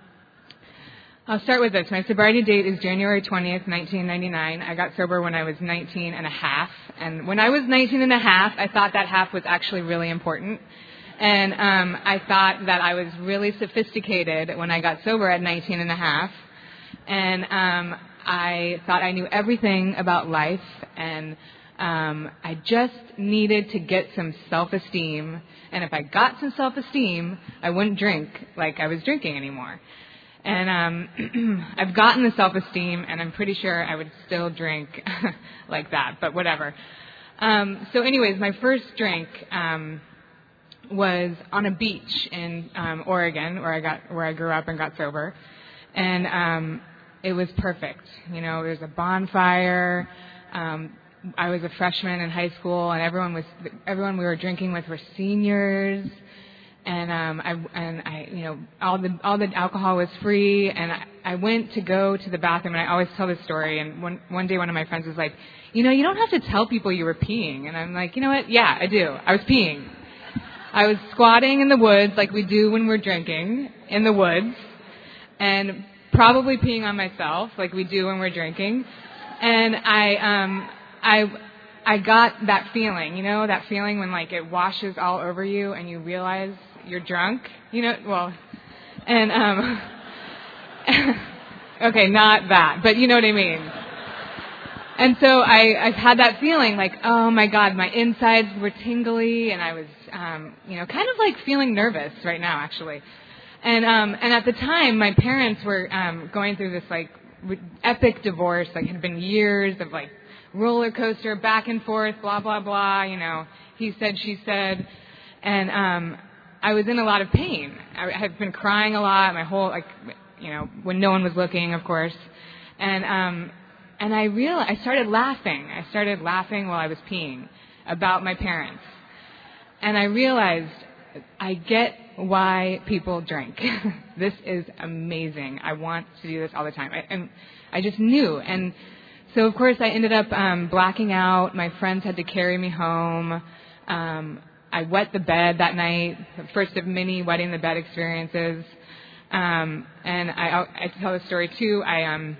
I'll start with this. My sobriety date is January twentieth, nineteen ninety-nine. I got sober when I was nineteen and a half. And when I was nineteen and a half, I thought that half was actually really important. And um, I thought that I was really sophisticated when I got sober at nineteen and a half. And um, I thought I knew everything about life. And um, I just needed to get some self-esteem. And if I got some self-esteem, I wouldn't drink like I was drinking anymore. And um, I've gotten the self-esteem, and I'm pretty sure I would still drink like that, but whatever. Um, so anyways, my first drink um, was on a beach in um, Oregon, where I got where I grew up and got sober, and um, it was perfect. You know, there was a bonfire. Um, I was a freshman in high school, and everyone was everyone we were drinking with were seniors. And um, I and I, you know, all the all the alcohol was free. And I, I went to go to the bathroom, and I always tell this story. And one one day, one of my friends was like, "You know, you don't have to tell people you were peeing." And I'm like, "You know what? Yeah, I do. I was peeing. I was squatting in the woods like we do when we're drinking in the woods, and probably peeing on myself like we do when we're drinking. And I um I." I got that feeling, you know, that feeling when, like, it washes all over you and you realize you're drunk, you know, well, and, um, okay, not that, but you know what I mean. And so I, I've had that feeling, like, oh, my God, my insides were tingly, and I was, um, you know, kind of, like, feeling nervous right now, actually. And um, and at the time, my parents were um, going through this, like, epic divorce, like, it had been years of, like, roller coaster, back and forth, blah, blah, blah, you know, he said, she said, and um, I was in a lot of pain. I had been crying a lot, my whole, like, you know, when no one was looking, of course, and um, and I realized, I started laughing. I started laughing while I was peeing about my parents, and I realized, I get why people drink. This is amazing. I want to do this all the time, I, and I just knew, and so, of course, I ended up um, blacking out. My friends had to carry me home. Um, I wet the bed that night, the first of many wetting the bed experiences. Um, and I, I tell the story, too. I um,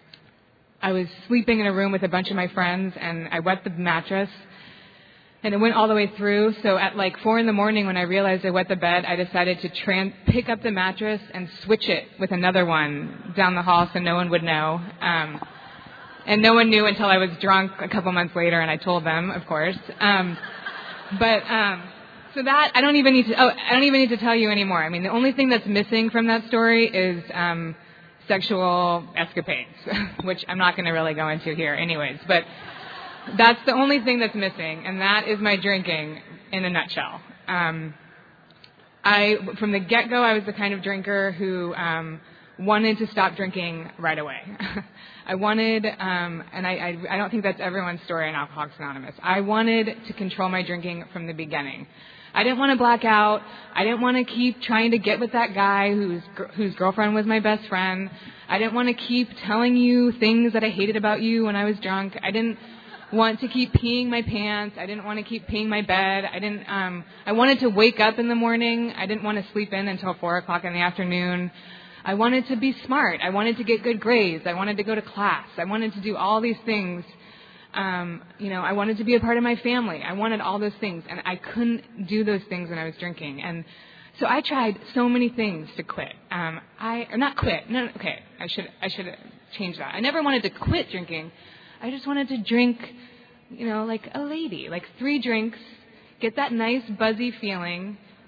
I was sleeping in a room with a bunch of my friends, and I wet the mattress, and it went all the way through. So at like four in the morning when I realized I wet the bed, I decided to trans- pick up the mattress and switch it with another one down the hall so no one would know. Um And no one knew until I was drunk a couple months later, and I told them, of course. Um, but um, so that I don't even need to. Oh, I don't even need to tell you anymore. I mean, the only thing that's missing from that story is um, sexual escapades, which I'm not going to really go into here, anyways. But that's the only thing that's missing, and that is my drinking in a nutshell. Um, I, from the get-go, I was the kind of drinker who um, wanted to stop drinking right away. I wanted, um, and I, I, I don't think that's everyone's story in Alcoholics Anonymous. I wanted to control my drinking from the beginning. I didn't want to black out. I didn't want to keep trying to get with that guy whose whose girlfriend was my best friend. I didn't want to keep telling you things that I hated about you when I was drunk. I didn't want to keep peeing my pants. I didn't want to keep peeing my bed. I didn't. Um, I wanted to wake up in the morning. I didn't want to sleep in until four o'clock in the afternoon. I wanted to be smart. I wanted to get good grades. I wanted to go to class. I wanted to do all these things. Um, you know, I wanted to be a part of my family. I wanted all those things, and I couldn't do those things when I was drinking. And so I tried so many things to quit. Um, I or not quit. No, no, okay. I should I should change that. I never wanted to quit drinking. I just wanted to drink, you know, like a lady, like three drinks, get that nice buzzy feeling,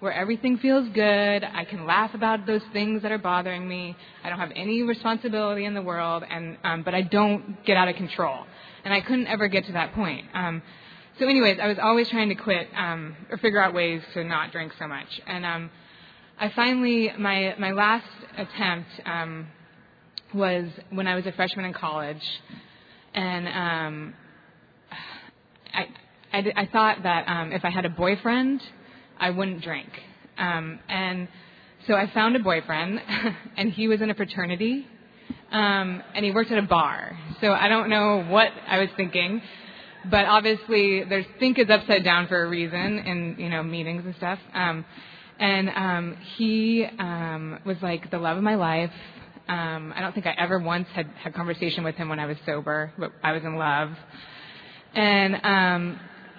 where everything feels good. I can laugh about those things that are bothering me. I don't have any responsibility in the world, and um, but I don't get out of control. And I couldn't ever get to that point. Um, so anyways, I was always trying to quit um, or figure out ways to not drink so much. And um, I finally, my, my last attempt um, was when I was a freshman in college. And um, I, I, I thought that um, if I had a boyfriend, I wouldn't drink. Um, and so I found a boyfriend, and he was in a fraternity. Um, and he worked at a bar. So I don't know what I was thinking, but obviously there's think is upside down for a reason in, you know, meetings and stuff. Um, and um, he um, was like the love of my life. Um, I don't think I ever once had had conversation with him when I was sober, but I was in love. And um,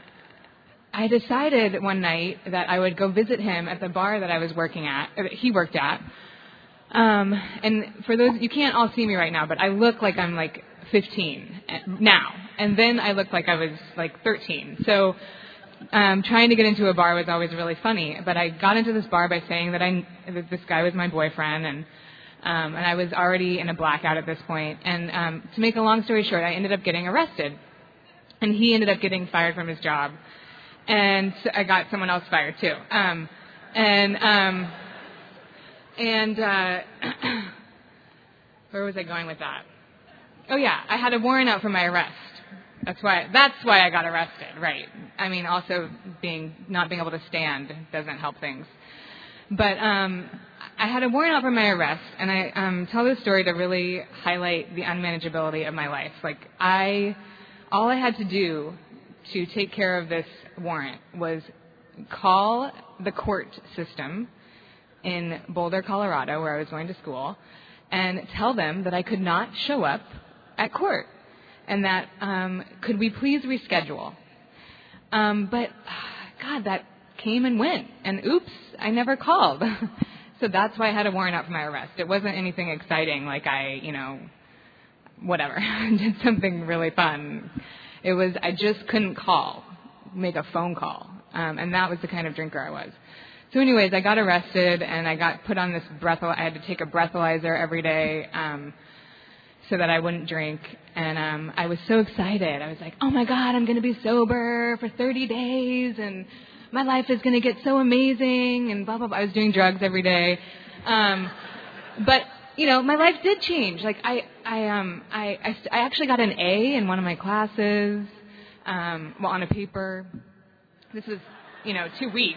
I decided one night that I would go visit him at the bar that I was working at, or that he worked at. Um, and for those, you can't all see me right now, but I look like I'm like fifteen now. And then I looked like I was like thirteen. So, um, trying to get into a bar was always really funny. But I got into this bar by saying that I, that this guy was my boyfriend, and, um, and I was already in a blackout at this point. And, um, to make a long story short, I ended up getting arrested. And he ended up getting fired from his job. And I got someone else fired too. Um, and, um, And uh, where was I going with that? Oh yeah, I had a warrant out for my arrest. That's why. That's why I got arrested, right? I mean, also being not being able to stand doesn't help things. But um, I had a warrant out for my arrest, and I um, tell this story to really highlight the unmanageability of my life. Like I, all I had to do to take care of this warrant was call the court system in Boulder, Colorado, where I was going to school, and tell them that I could not show up at court, and that um, could we please reschedule. Um, but, God, that came and went, and oops, I never called. So that's why I had a warrant out for my arrest. It wasn't anything exciting, like I, you know, whatever, did something really fun. It was, I just couldn't call, make a phone call, um, and that was the kind of drinker I was. So anyways, I got arrested, and I got put on this breathalyzer. I had to take a breathalyzer every day um, so that I wouldn't drink. And um, I was so excited. I was like, oh, my God, I'm going to be sober for thirty days, and my life is going to get so amazing, and blah, blah, blah. I was doing drugs every day. Um, but, you know, my life did change. Like, I I, um, I, I, I actually got an A in one of my classes, um, well, on a paper. This was, you know, two weeks.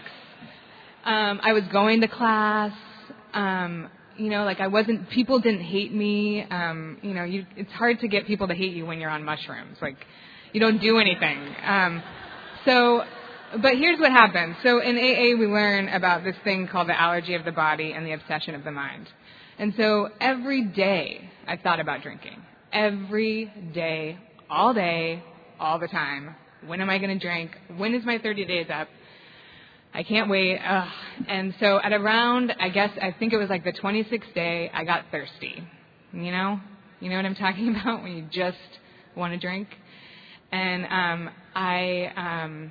Um, I was going to class, um, you know, like I wasn't, people didn't hate me. Um, you know, you, it's hard to get people to hate you when you're on mushrooms. Like, you don't do anything. Um, so, but here's what happened. So in A A, we learn about this thing called the allergy of the body and the obsession of the mind. And so every day I thought about drinking. Every day, all day, all the time. When am I going to drink? When is my thirty days up? I can't wait. Ugh. And so at around, I guess, I think it was like the twenty-sixth day, I got thirsty. You know? You know what I'm talking about? When you just want to drink. And um, I um,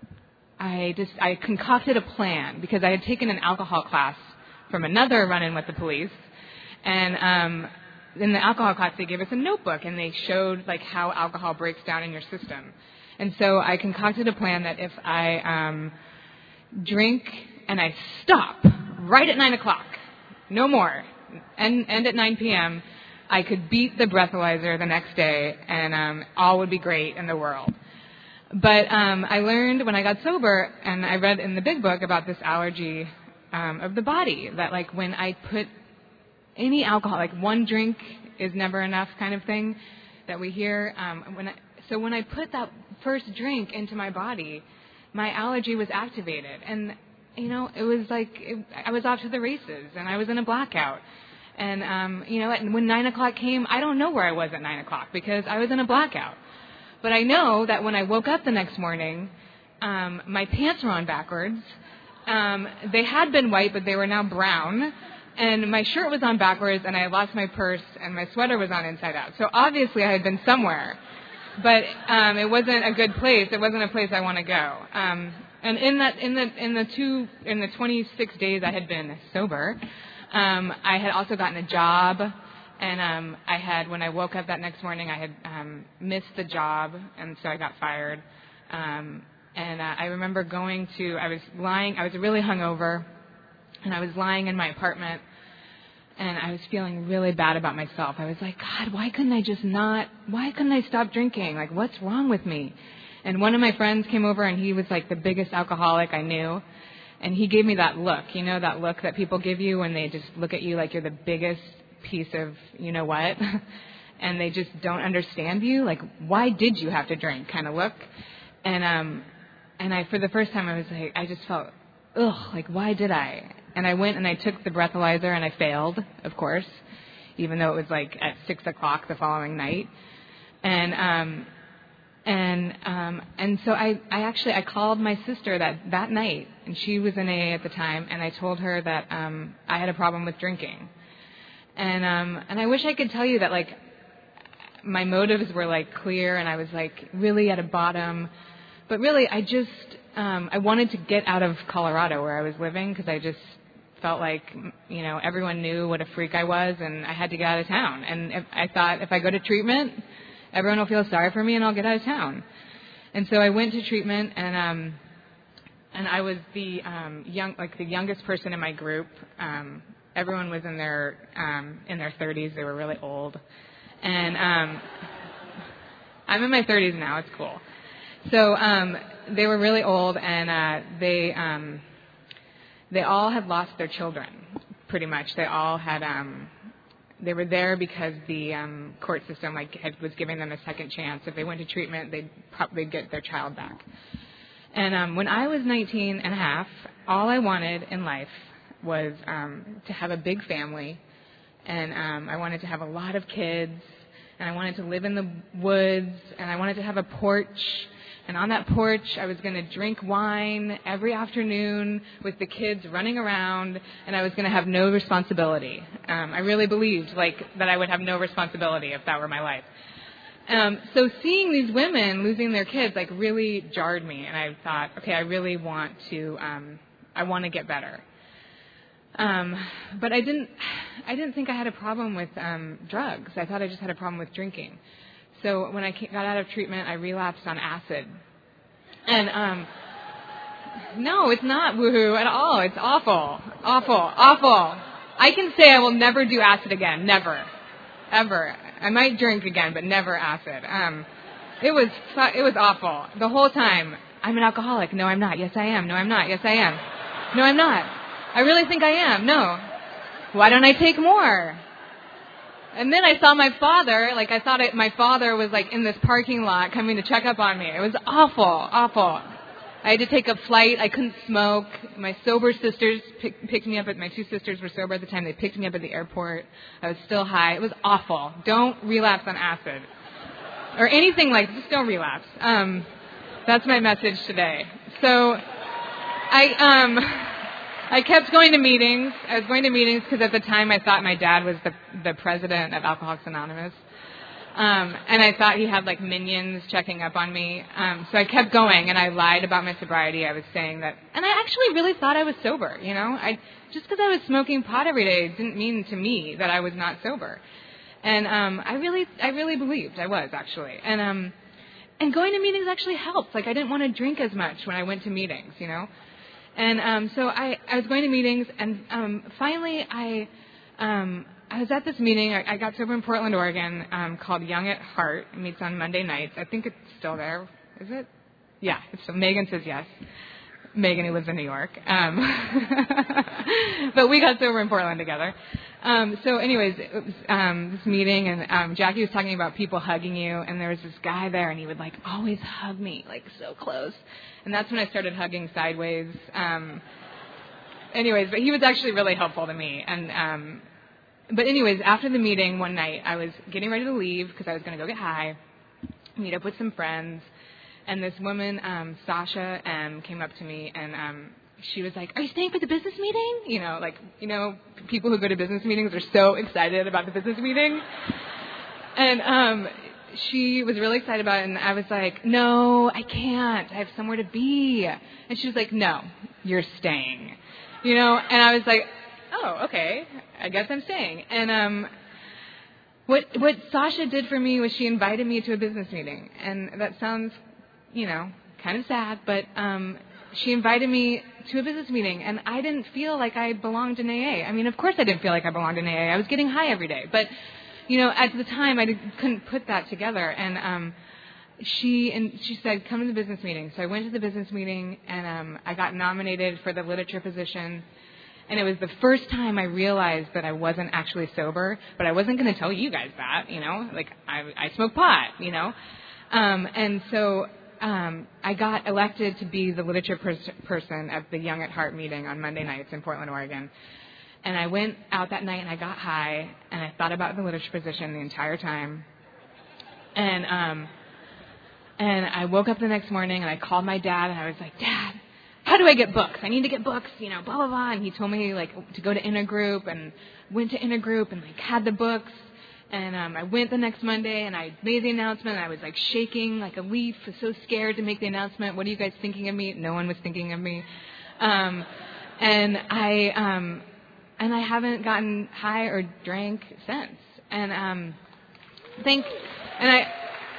I just, I concocted a plan because I had taken an alcohol class from another run-in with the police. And um, in the alcohol class, they gave us a notebook, and they showed like how alcohol breaks down in your system. And so I concocted a plan that if I um, drink and I stop right at nine o'clock, no more, and end at nine p.m., I could beat the breathalyzer the next day, and um, all would be great in the world. But um, I learned when I got sober, and I read in the big book about this allergy um, of the body, that like when I put any alcohol, like one drink is never enough kind of thing that we hear. Um, when I, so when I put that first drink into my body, my allergy was activated. And, you know, it was like it, I was off to the races, and I was in a blackout. And, um, you know, when nine o'clock came, I don't know where I was at nine o'clock because I was in a blackout. But I know that when I woke up the next morning, um, my pants were on backwards. Um, they had been white, but they were now brown. And my shirt was on backwards, and I had lost my purse, and my sweater was on inside out. So obviously I had been somewhere. But um, it wasn't a good place. It wasn't a place I want to go. Um, And in that, in the in the two in the twenty-six days I had been sober, um, I had also gotten a job, and um, I had when I woke up that next morning, I had um, missed the job, and so I got fired. Um, and uh, I remember going to I was lying I was really hungover, and I was lying in my apartment, and I was feeling really bad about myself. I was like, God, why couldn't I just not? Why couldn't I stop drinking? Like, what's wrong with me? And one of my friends came over, and he was like the biggest alcoholic I knew. And he gave me that look, you know, that look that people give you when they just look at you like you're the biggest piece of you know what. And they just don't understand you. Like, why did you have to drink kind of look. And um, and I, for the first time, I was like, I just felt, ugh, like, why did I? And I went and I took the breathalyzer, and I failed, of course, even though it was like at six o'clock the following night. And um. And um, and so I, I actually I called my sister that, that night, and she was in A A at the time, and I told her that um, I had a problem with drinking. And um, and I wish I could tell you that, like, my motives were like clear, and I was like really at a bottom, but really I just um, I wanted to get out of Colorado where I was living, because I just felt like, you know, everyone knew what a freak I was, and I had to get out of town. And if, I thought if I go to treatment, everyone will feel sorry for me, and I'll get out of town. And so I went to treatment, and um, and I was the um, young, like the youngest person in my group. Um, everyone was in their um, in their thirties. They were really old, and um, I'm in my thirties now. It's cool. So um, they were really old, and uh, they um, they all had lost their children, pretty much. They all had. Um, They were there because the um, court system like had, was giving them a second chance. If they went to treatment, they'd probably get their child back. And um, when I was nineteen and a half, all I wanted in life was um, to have a big family, and um, I wanted to have a lot of kids, and I wanted to live in the woods, and I wanted to have a porch. And on that porch, I was going to drink wine every afternoon with the kids running around, and I was going to have no responsibility. Um, I really believed like that I would have no responsibility if that were my life. Um, so seeing these women losing their kids like really jarred me, and I thought, okay, I really want to, um, I want to get better. Um, but I didn't, I didn't think I had a problem with um, drugs. I thought I just had a problem with drinking. So when I got out of treatment, I relapsed on acid. And um, no, it's not woohoo at all. It's awful, awful, awful. I can say I will never do acid again. Never, ever. I might drink again, but never acid. Um, it was it was awful the whole time. I'm an alcoholic. No, I'm not. Yes, I am. No, I'm not. Yes, I am. No, I'm not. I really think I am. No. Why don't I take more? And then I saw my father, like I thought it, my father was like in this parking lot coming to check up on me. It was awful, awful. I had to take a flight. I couldn't smoke. My sober sisters pick, picked me up. At, my two sisters were sober at the time. They picked me up at the airport. I was still high. It was awful. Don't relapse on acid. Or anything like that. Just don't relapse. Um, that's my message today. So I... um. I kept going to meetings. I was going to meetings because at the time I thought my dad was the the president of Alcoholics Anonymous. Um, and I thought he had like minions checking up on me. Um, so I kept going, and I lied about my sobriety. I was saying that, and I actually really thought I was sober, you know. I just because I was smoking pot every day didn't mean to me that I was not sober. And um, I really, I really believed I was actually. And um, and going to meetings actually helped. Like I didn't want to drink as much when I went to meetings, you know. And um, so I, I was going to meetings, and um, finally I um, I was at this meeting. I, I got sober in Portland, Oregon, um, called Young at Heart. It meets on Monday nights. I think it's still there. Is it? Yeah. It's, so Megan says yes. Megan, who lives in New York. Um, but we got sober in Portland together. Um, so anyways, it was um, this meeting, and um, Jackie was talking about people hugging you, and there was this guy there, and he would like always hug me, like so close. And that's when I started hugging sideways. Um, anyways, but he was actually really helpful to me. And um, but anyways, after the meeting one night, I was getting ready to leave because I was going to go get high, meet up with some friends. And this woman, um, Sasha, um, came up to me, and um, she was like, "Are you staying for the business meeting?" You know, like, you know, people who go to business meetings are so excited about the business meeting. And um, she was really excited about it, and I was like, no, I can't. I have somewhere to be. And she was like, no, you're staying. You know, and I was like, oh, okay, I guess I'm staying. And um, what what Sasha did for me was she invited me to a business meeting. And that sounds, you know, kind of sad, but um, she invited me to a business meeting, and I didn't feel like I belonged in A A. I mean, of course I didn't feel like I belonged in A A. I was getting high every day. But, you know, at the time I did, couldn't put that together. And um, she and she said, come to the business meeting. So I went to the business meeting, and um, I got nominated for the literature position. And it was the first time I realized that I wasn't actually sober, but I wasn't going to tell you guys that, you know. Like, I, I smoke pot, you know. Um, and so... Um, I got elected to be the literature pers- person at the Young at Heart meeting on Monday nights in Portland, Oregon. And I went out that night and I got high, and I thought about the literature position the entire time. And um, and I woke up the next morning and I called my dad and I was like, Dad, how do I get books? I need to get books, you know, blah, blah, blah. And he told me like to go to Intergroup, and went to Intergroup and like had the books. And um, I went the next Monday, and I made the announcement, and I was, like, shaking like a leaf. I was so scared to make the announcement. What are you guys thinking of me? No one was thinking of me. Um, and I um, and I haven't gotten high or drank since. And um, thank and I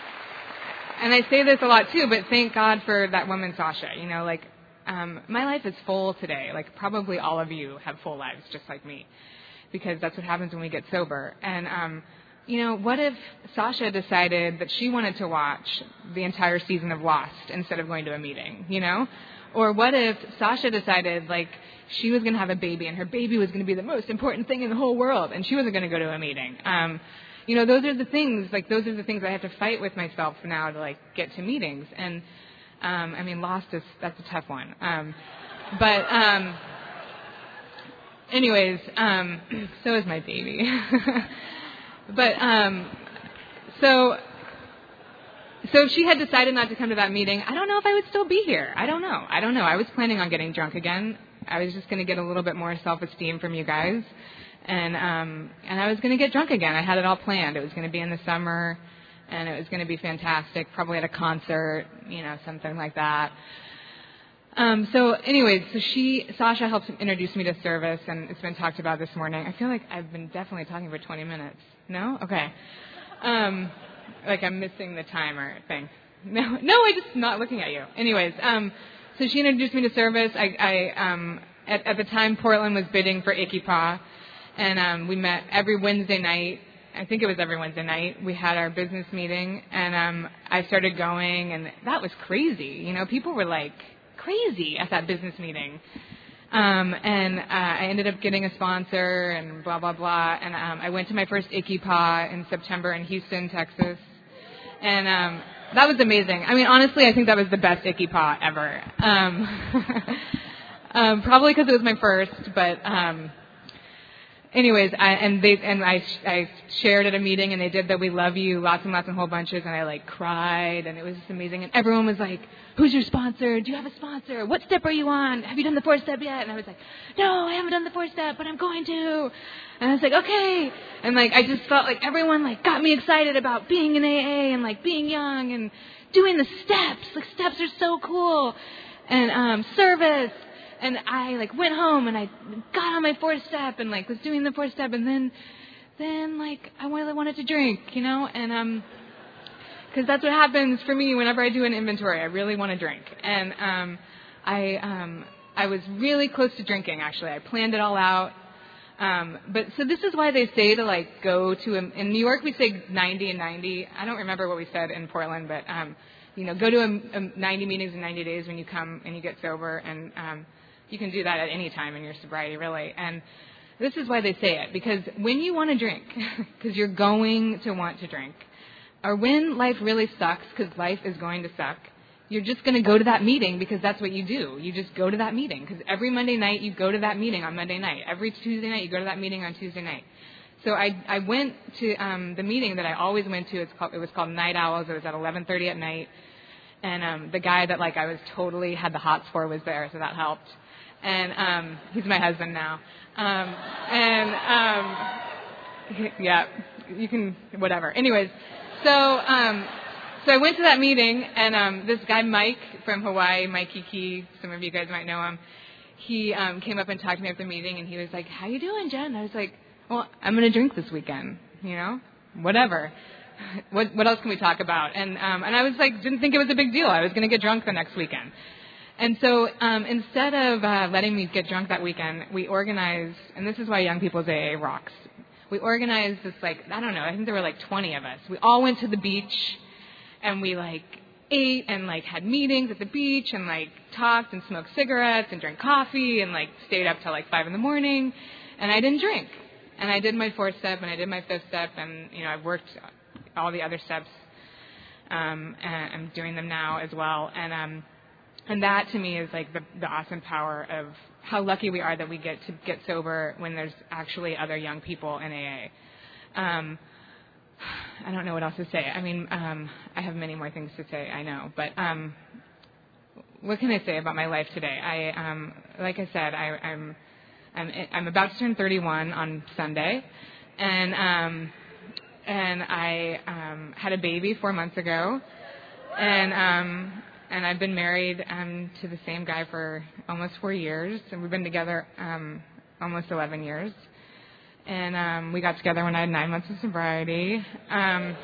and I say this a lot, too, but thank God for that woman, Sasha. You know, like, um, my life is full today. Like, probably all of you have full lives just like me, because that's what happens when we get sober. And um you know, what if Sasha decided that she wanted to watch the entire season of Lost instead of going to a meeting, you know? Or what if Sasha decided, like, she was going to have a baby, and her baby was going to be the most important thing in the whole world, and she wasn't going to go to a meeting? Um, you know, those are the things, like, those are the things I have to fight with myself now to, like, get to meetings. And, um, I mean, Lost is, that's a tough one. Um, but, um, anyways, um, so is my baby. But, um, so, so if she had decided not to come to that meeting, I don't know if I would still be here. I don't know. I don't know. I was planning on getting drunk again. I was just going to get a little bit more self-esteem from you guys. And, um, and I was going to get drunk again. I had it all planned. It was going to be in the summer, and it was going to be fantastic, probably at a concert, you know, something like that. Um, so anyways, so she, Sasha helped introduce me to service, and it's been talked about this morning. I feel like I've been definitely talking for twenty minutes. No? Okay. Um, like I'm missing the timer thing. No, no, I'm just not looking at you. Anyways, um, so she introduced me to service. I, I um, at, at the time, Portland was bidding for Icky Paw, and um, we met every Wednesday night. I think it was every Wednesday night. We had our business meeting, and um, I started going, and that was crazy. You know, people were like crazy at that business meeting. Um, and uh, I ended up getting a sponsor and blah, blah, blah. And um, I went to my first Icky Paw in September in Houston, Texas. And um, that was amazing. I mean, honestly, I think that was the best Icky Paw ever. Um, um, probably because it was my first, but um, anyways, I, and they and I I shared at a meeting, and they did the "We Love You" lots and lots and whole bunches, and I like cried, and it was just amazing. And everyone was like, "Who's your sponsor? Do you have a sponsor? What step are you on? Have you done the four step yet?" And I was like, "No, I haven't done the four step, but I'm going to." And I was like, "Okay." And like I just felt like everyone like got me excited about being in A A and like being young and doing the steps. Like steps are so cool, and um, service. And I like went home and I got on my fourth step and like was doing the fourth step, and then, then like I really wanted to drink, you know, and um, because that's what happens for me whenever I do an inventory. I really want to drink, and um, I um, I was really close to drinking actually. I planned it all out, um, but so this is why they say to like go to a, in New York we say ninety and ninety. I don't remember what we said in Portland, but um, you know, go to a, a ninety meetings in ninety days when you come and you get sober, and um. You can do that at any time in your sobriety, really. And this is why they say it, because when you want to drink, because you're going to want to drink, or when life really sucks, because life is going to suck, you're just going to go to that meeting because that's what you do. You just go to that meeting, because every Monday night you go to that meeting on Monday night. Every Tuesday night you go to that meeting on Tuesday night. So I I went to um, the meeting that I always went to. It's called, it was called Night Owls. It was at eleven thirty at night. And um, the guy that like I was totally had the hots for was there, so that helped. And um, he's my husband now. Um, and, um, yeah, you can, whatever. Anyways, So, um, so I went to that meeting, and um, this guy Mike from Hawaii, Mike Kiki, some of you guys might know him. He um, came up and talked to me at the meeting, and he was like, "How you doing, Jen?" I was like, "Well, I'm going to drink this weekend, you know, whatever. What what else can we talk about?" And um, and I was like, didn't think it was a big deal. I was going to get drunk the next weekend. And so um, instead of uh, letting me get drunk that weekend, we organized, and this is why Young People's A A rocks. We organized this, like, I don't know, I think there were like twenty of us. We all went to the beach, and we, like, ate and, like, had meetings at the beach and, like, talked and smoked cigarettes and drank coffee and, like, stayed up till, like, five in the morning. And I didn't drink. And I did my fourth step and I did my fifth step, and, you know, I've worked all the other steps, um, and I'm doing them now as well. And um, and that, to me, is, like, the, the awesome power of how lucky we are that we get to get sober when there's actually other young people in A A. Um, I don't know what else to say. I mean, um, I have many more things to say, I know. But um, what can I say about my life today? I, um, like I said, I, I'm, I'm, I'm about to turn thirty-one on Sunday, and um, and I um, had a baby four months ago, and um, and I've been married um, to the same guy for almost four years, and we've been together um, almost eleven years. And um, we got together when I had nine months of sobriety. Um,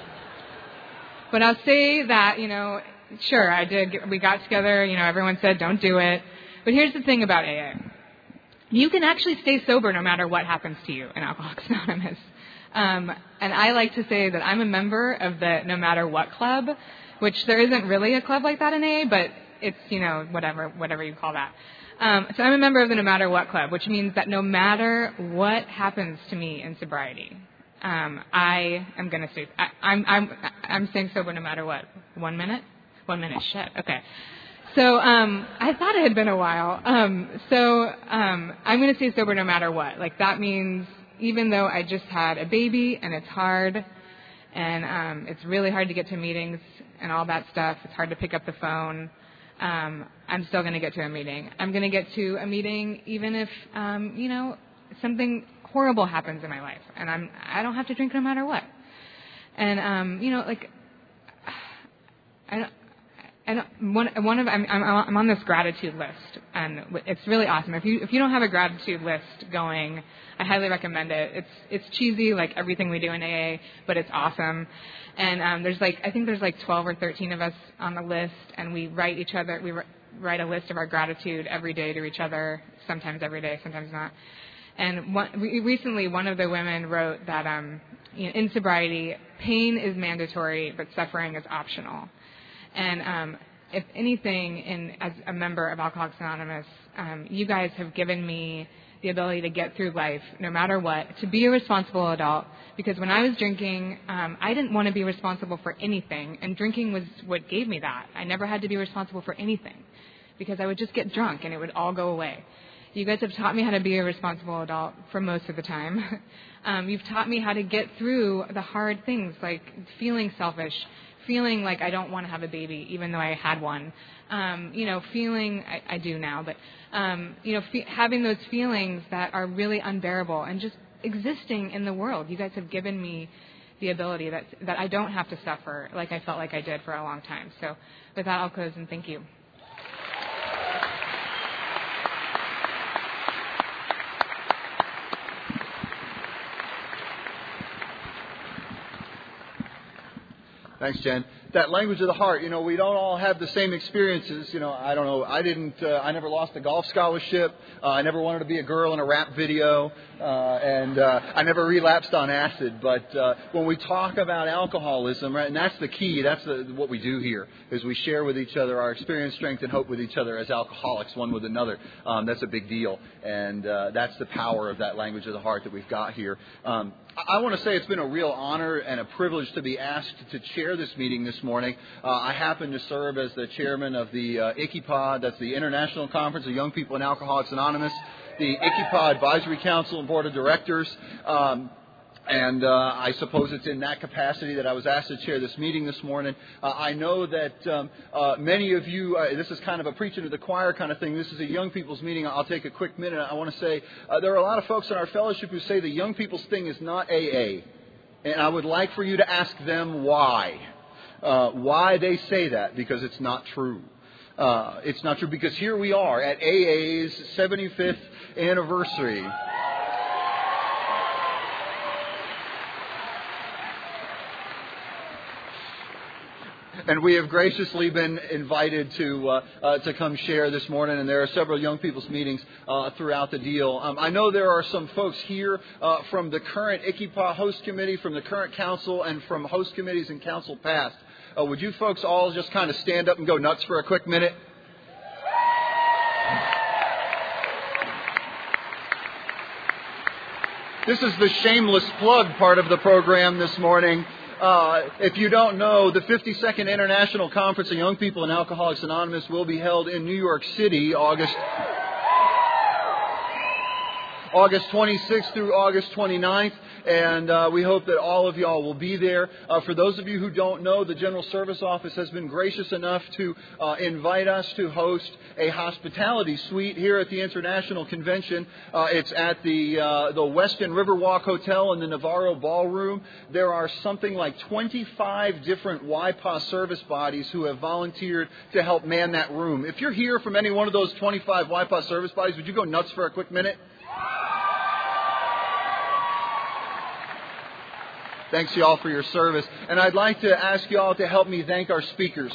but I'll say that, you know, sure, I did. Get, we got together. You know, everyone said don't do it. But here's the thing about A A: you can actually stay sober no matter what happens to you in Alcoholics Anonymous. Um, and I like to say that I'm a member of the No Matter What Club, which there isn't really a club like that in A A, but it's, you know, whatever, whatever you call that. Um, so I'm a member of the No Matter What Club, which means that no matter what happens to me in sobriety, um, I am going to stay. I, I'm I'm I'm staying sober no matter what. One minute, one minute. Shit. Okay. So um, I thought it had been a while. Um, so um, I'm going to stay sober no matter what. Like, that means even though I just had a baby and it's hard, and um, it's really hard to get to meetings and all that stuff. It's hard to pick up the phone. Um, I'm still going to get to a meeting. I'm going to get to a meeting even if, um, you know, something horrible happens in my life, and I'm I don't have to drink no matter what. And um, you know, like, I don't. And one, one of I'm, I'm, I'm on this gratitude list, and it's really awesome. If you if you don't have a gratitude list going, I highly recommend it. It's it's cheesy like everything we do in A A, but it's awesome. And um, there's like I think there's like twelve or thirteen of us on the list, and we write each other. We write a list of our gratitude every day to each other. Sometimes every day, sometimes not. And one, recently, one of the women wrote that um, you know, in sobriety, pain is mandatory, but suffering is optional. And um, if anything, in, as a member of Alcoholics Anonymous, um, you guys have given me the ability to get through life no matter what, to be a responsible adult. Because when I was drinking, um, I didn't want to be responsible for anything, and drinking was what gave me that. I never had to be responsible for anything because I would just get drunk and it would all go away. You guys have taught me how to be a responsible adult for most of the time. um, you've taught me how to get through the hard things, like feeling selfish, feeling like I don't want to have a baby, even though I had one. Um, you know, feeling, I, I do now, but, um, you know, fe- having those feelings that are really unbearable and just existing in the world. You guys have given me the ability that, that I don't have to suffer like I felt like I did for a long time. So with that, I'll close and thank you. Thanks, Jen. That language of the heart, you know, we don't all have the same experiences. You know, I don't know. I didn't, uh, I never lost a golf scholarship. Uh, I never wanted to be a girl in a rap video. Uh, and uh, I never relapsed on acid. But uh, when we talk about alcoholism, right, and that's the key, that's the, what we do here, is we share with each other our experience, strength, and hope with each other as alcoholics, one with another. Um, that's a big deal. And uh, that's the power of that language of the heart that we've got here. Um, I want to say it's been a real honor and a privilege to be asked to chair this meeting this morning. Uh, I happen to serve as the chairman of the uh, I C I P A D, that's the International Conference of Young People in Alcoholics Anonymous, the I C I P A D Advisory Council and Board of Directors. Um, And uh, I suppose it's in that capacity that I was asked to chair this meeting this morning. Uh, I know that um, uh, many of you, uh, this is kind of a preaching to the choir kind of thing. This is a young people's meeting. I'll take a quick minute. I want to say uh, there are a lot of folks in our fellowship who say the young people's thing is not A A. And I would like for you to ask them why. Uh, why they say that, because it's not true. Uh, it's not true because here we are at A A's seventy-fifth anniversary. And we have graciously been invited to uh, uh, to come share this morning, and there are several young people's meetings uh, throughout the deal. Um, I know there are some folks here uh, from the current I C C P A host committee, from the current council, and from host committees and council past. Uh, would you folks all just kind of stand up and go nuts for a quick minute? This is the shameless plug part of the program this morning. Uh, if you don't know, the fifty-second International Conference of Young People in Alcoholics Anonymous will be held in New York City, August August twenty-sixth through August twenty-ninth, and uh, we hope that all of y'all will be there. Uh, for those of you who don't know, the General Service Office has been gracious enough to uh, invite us to host a hospitality suite here at the International Convention. Uh, it's at the uh, the Westin Riverwalk Hotel in the Navarro Ballroom. There are something like twenty-five different Y P A service bodies who have volunteered to help man that room. If you're here from any one of those twenty-five Y P A service bodies, would you go nuts for a quick minute? Thanks, y'all, for your service. And I'd like to ask y'all to help me thank our speakers.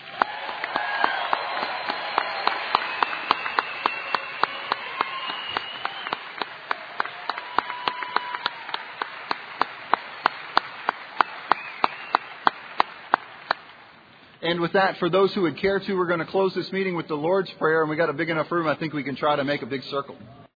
And with that, for those who would care to, we're going to close this meeting with the Lord's Prayer. And we got a big enough room, I think we can try to make a big circle.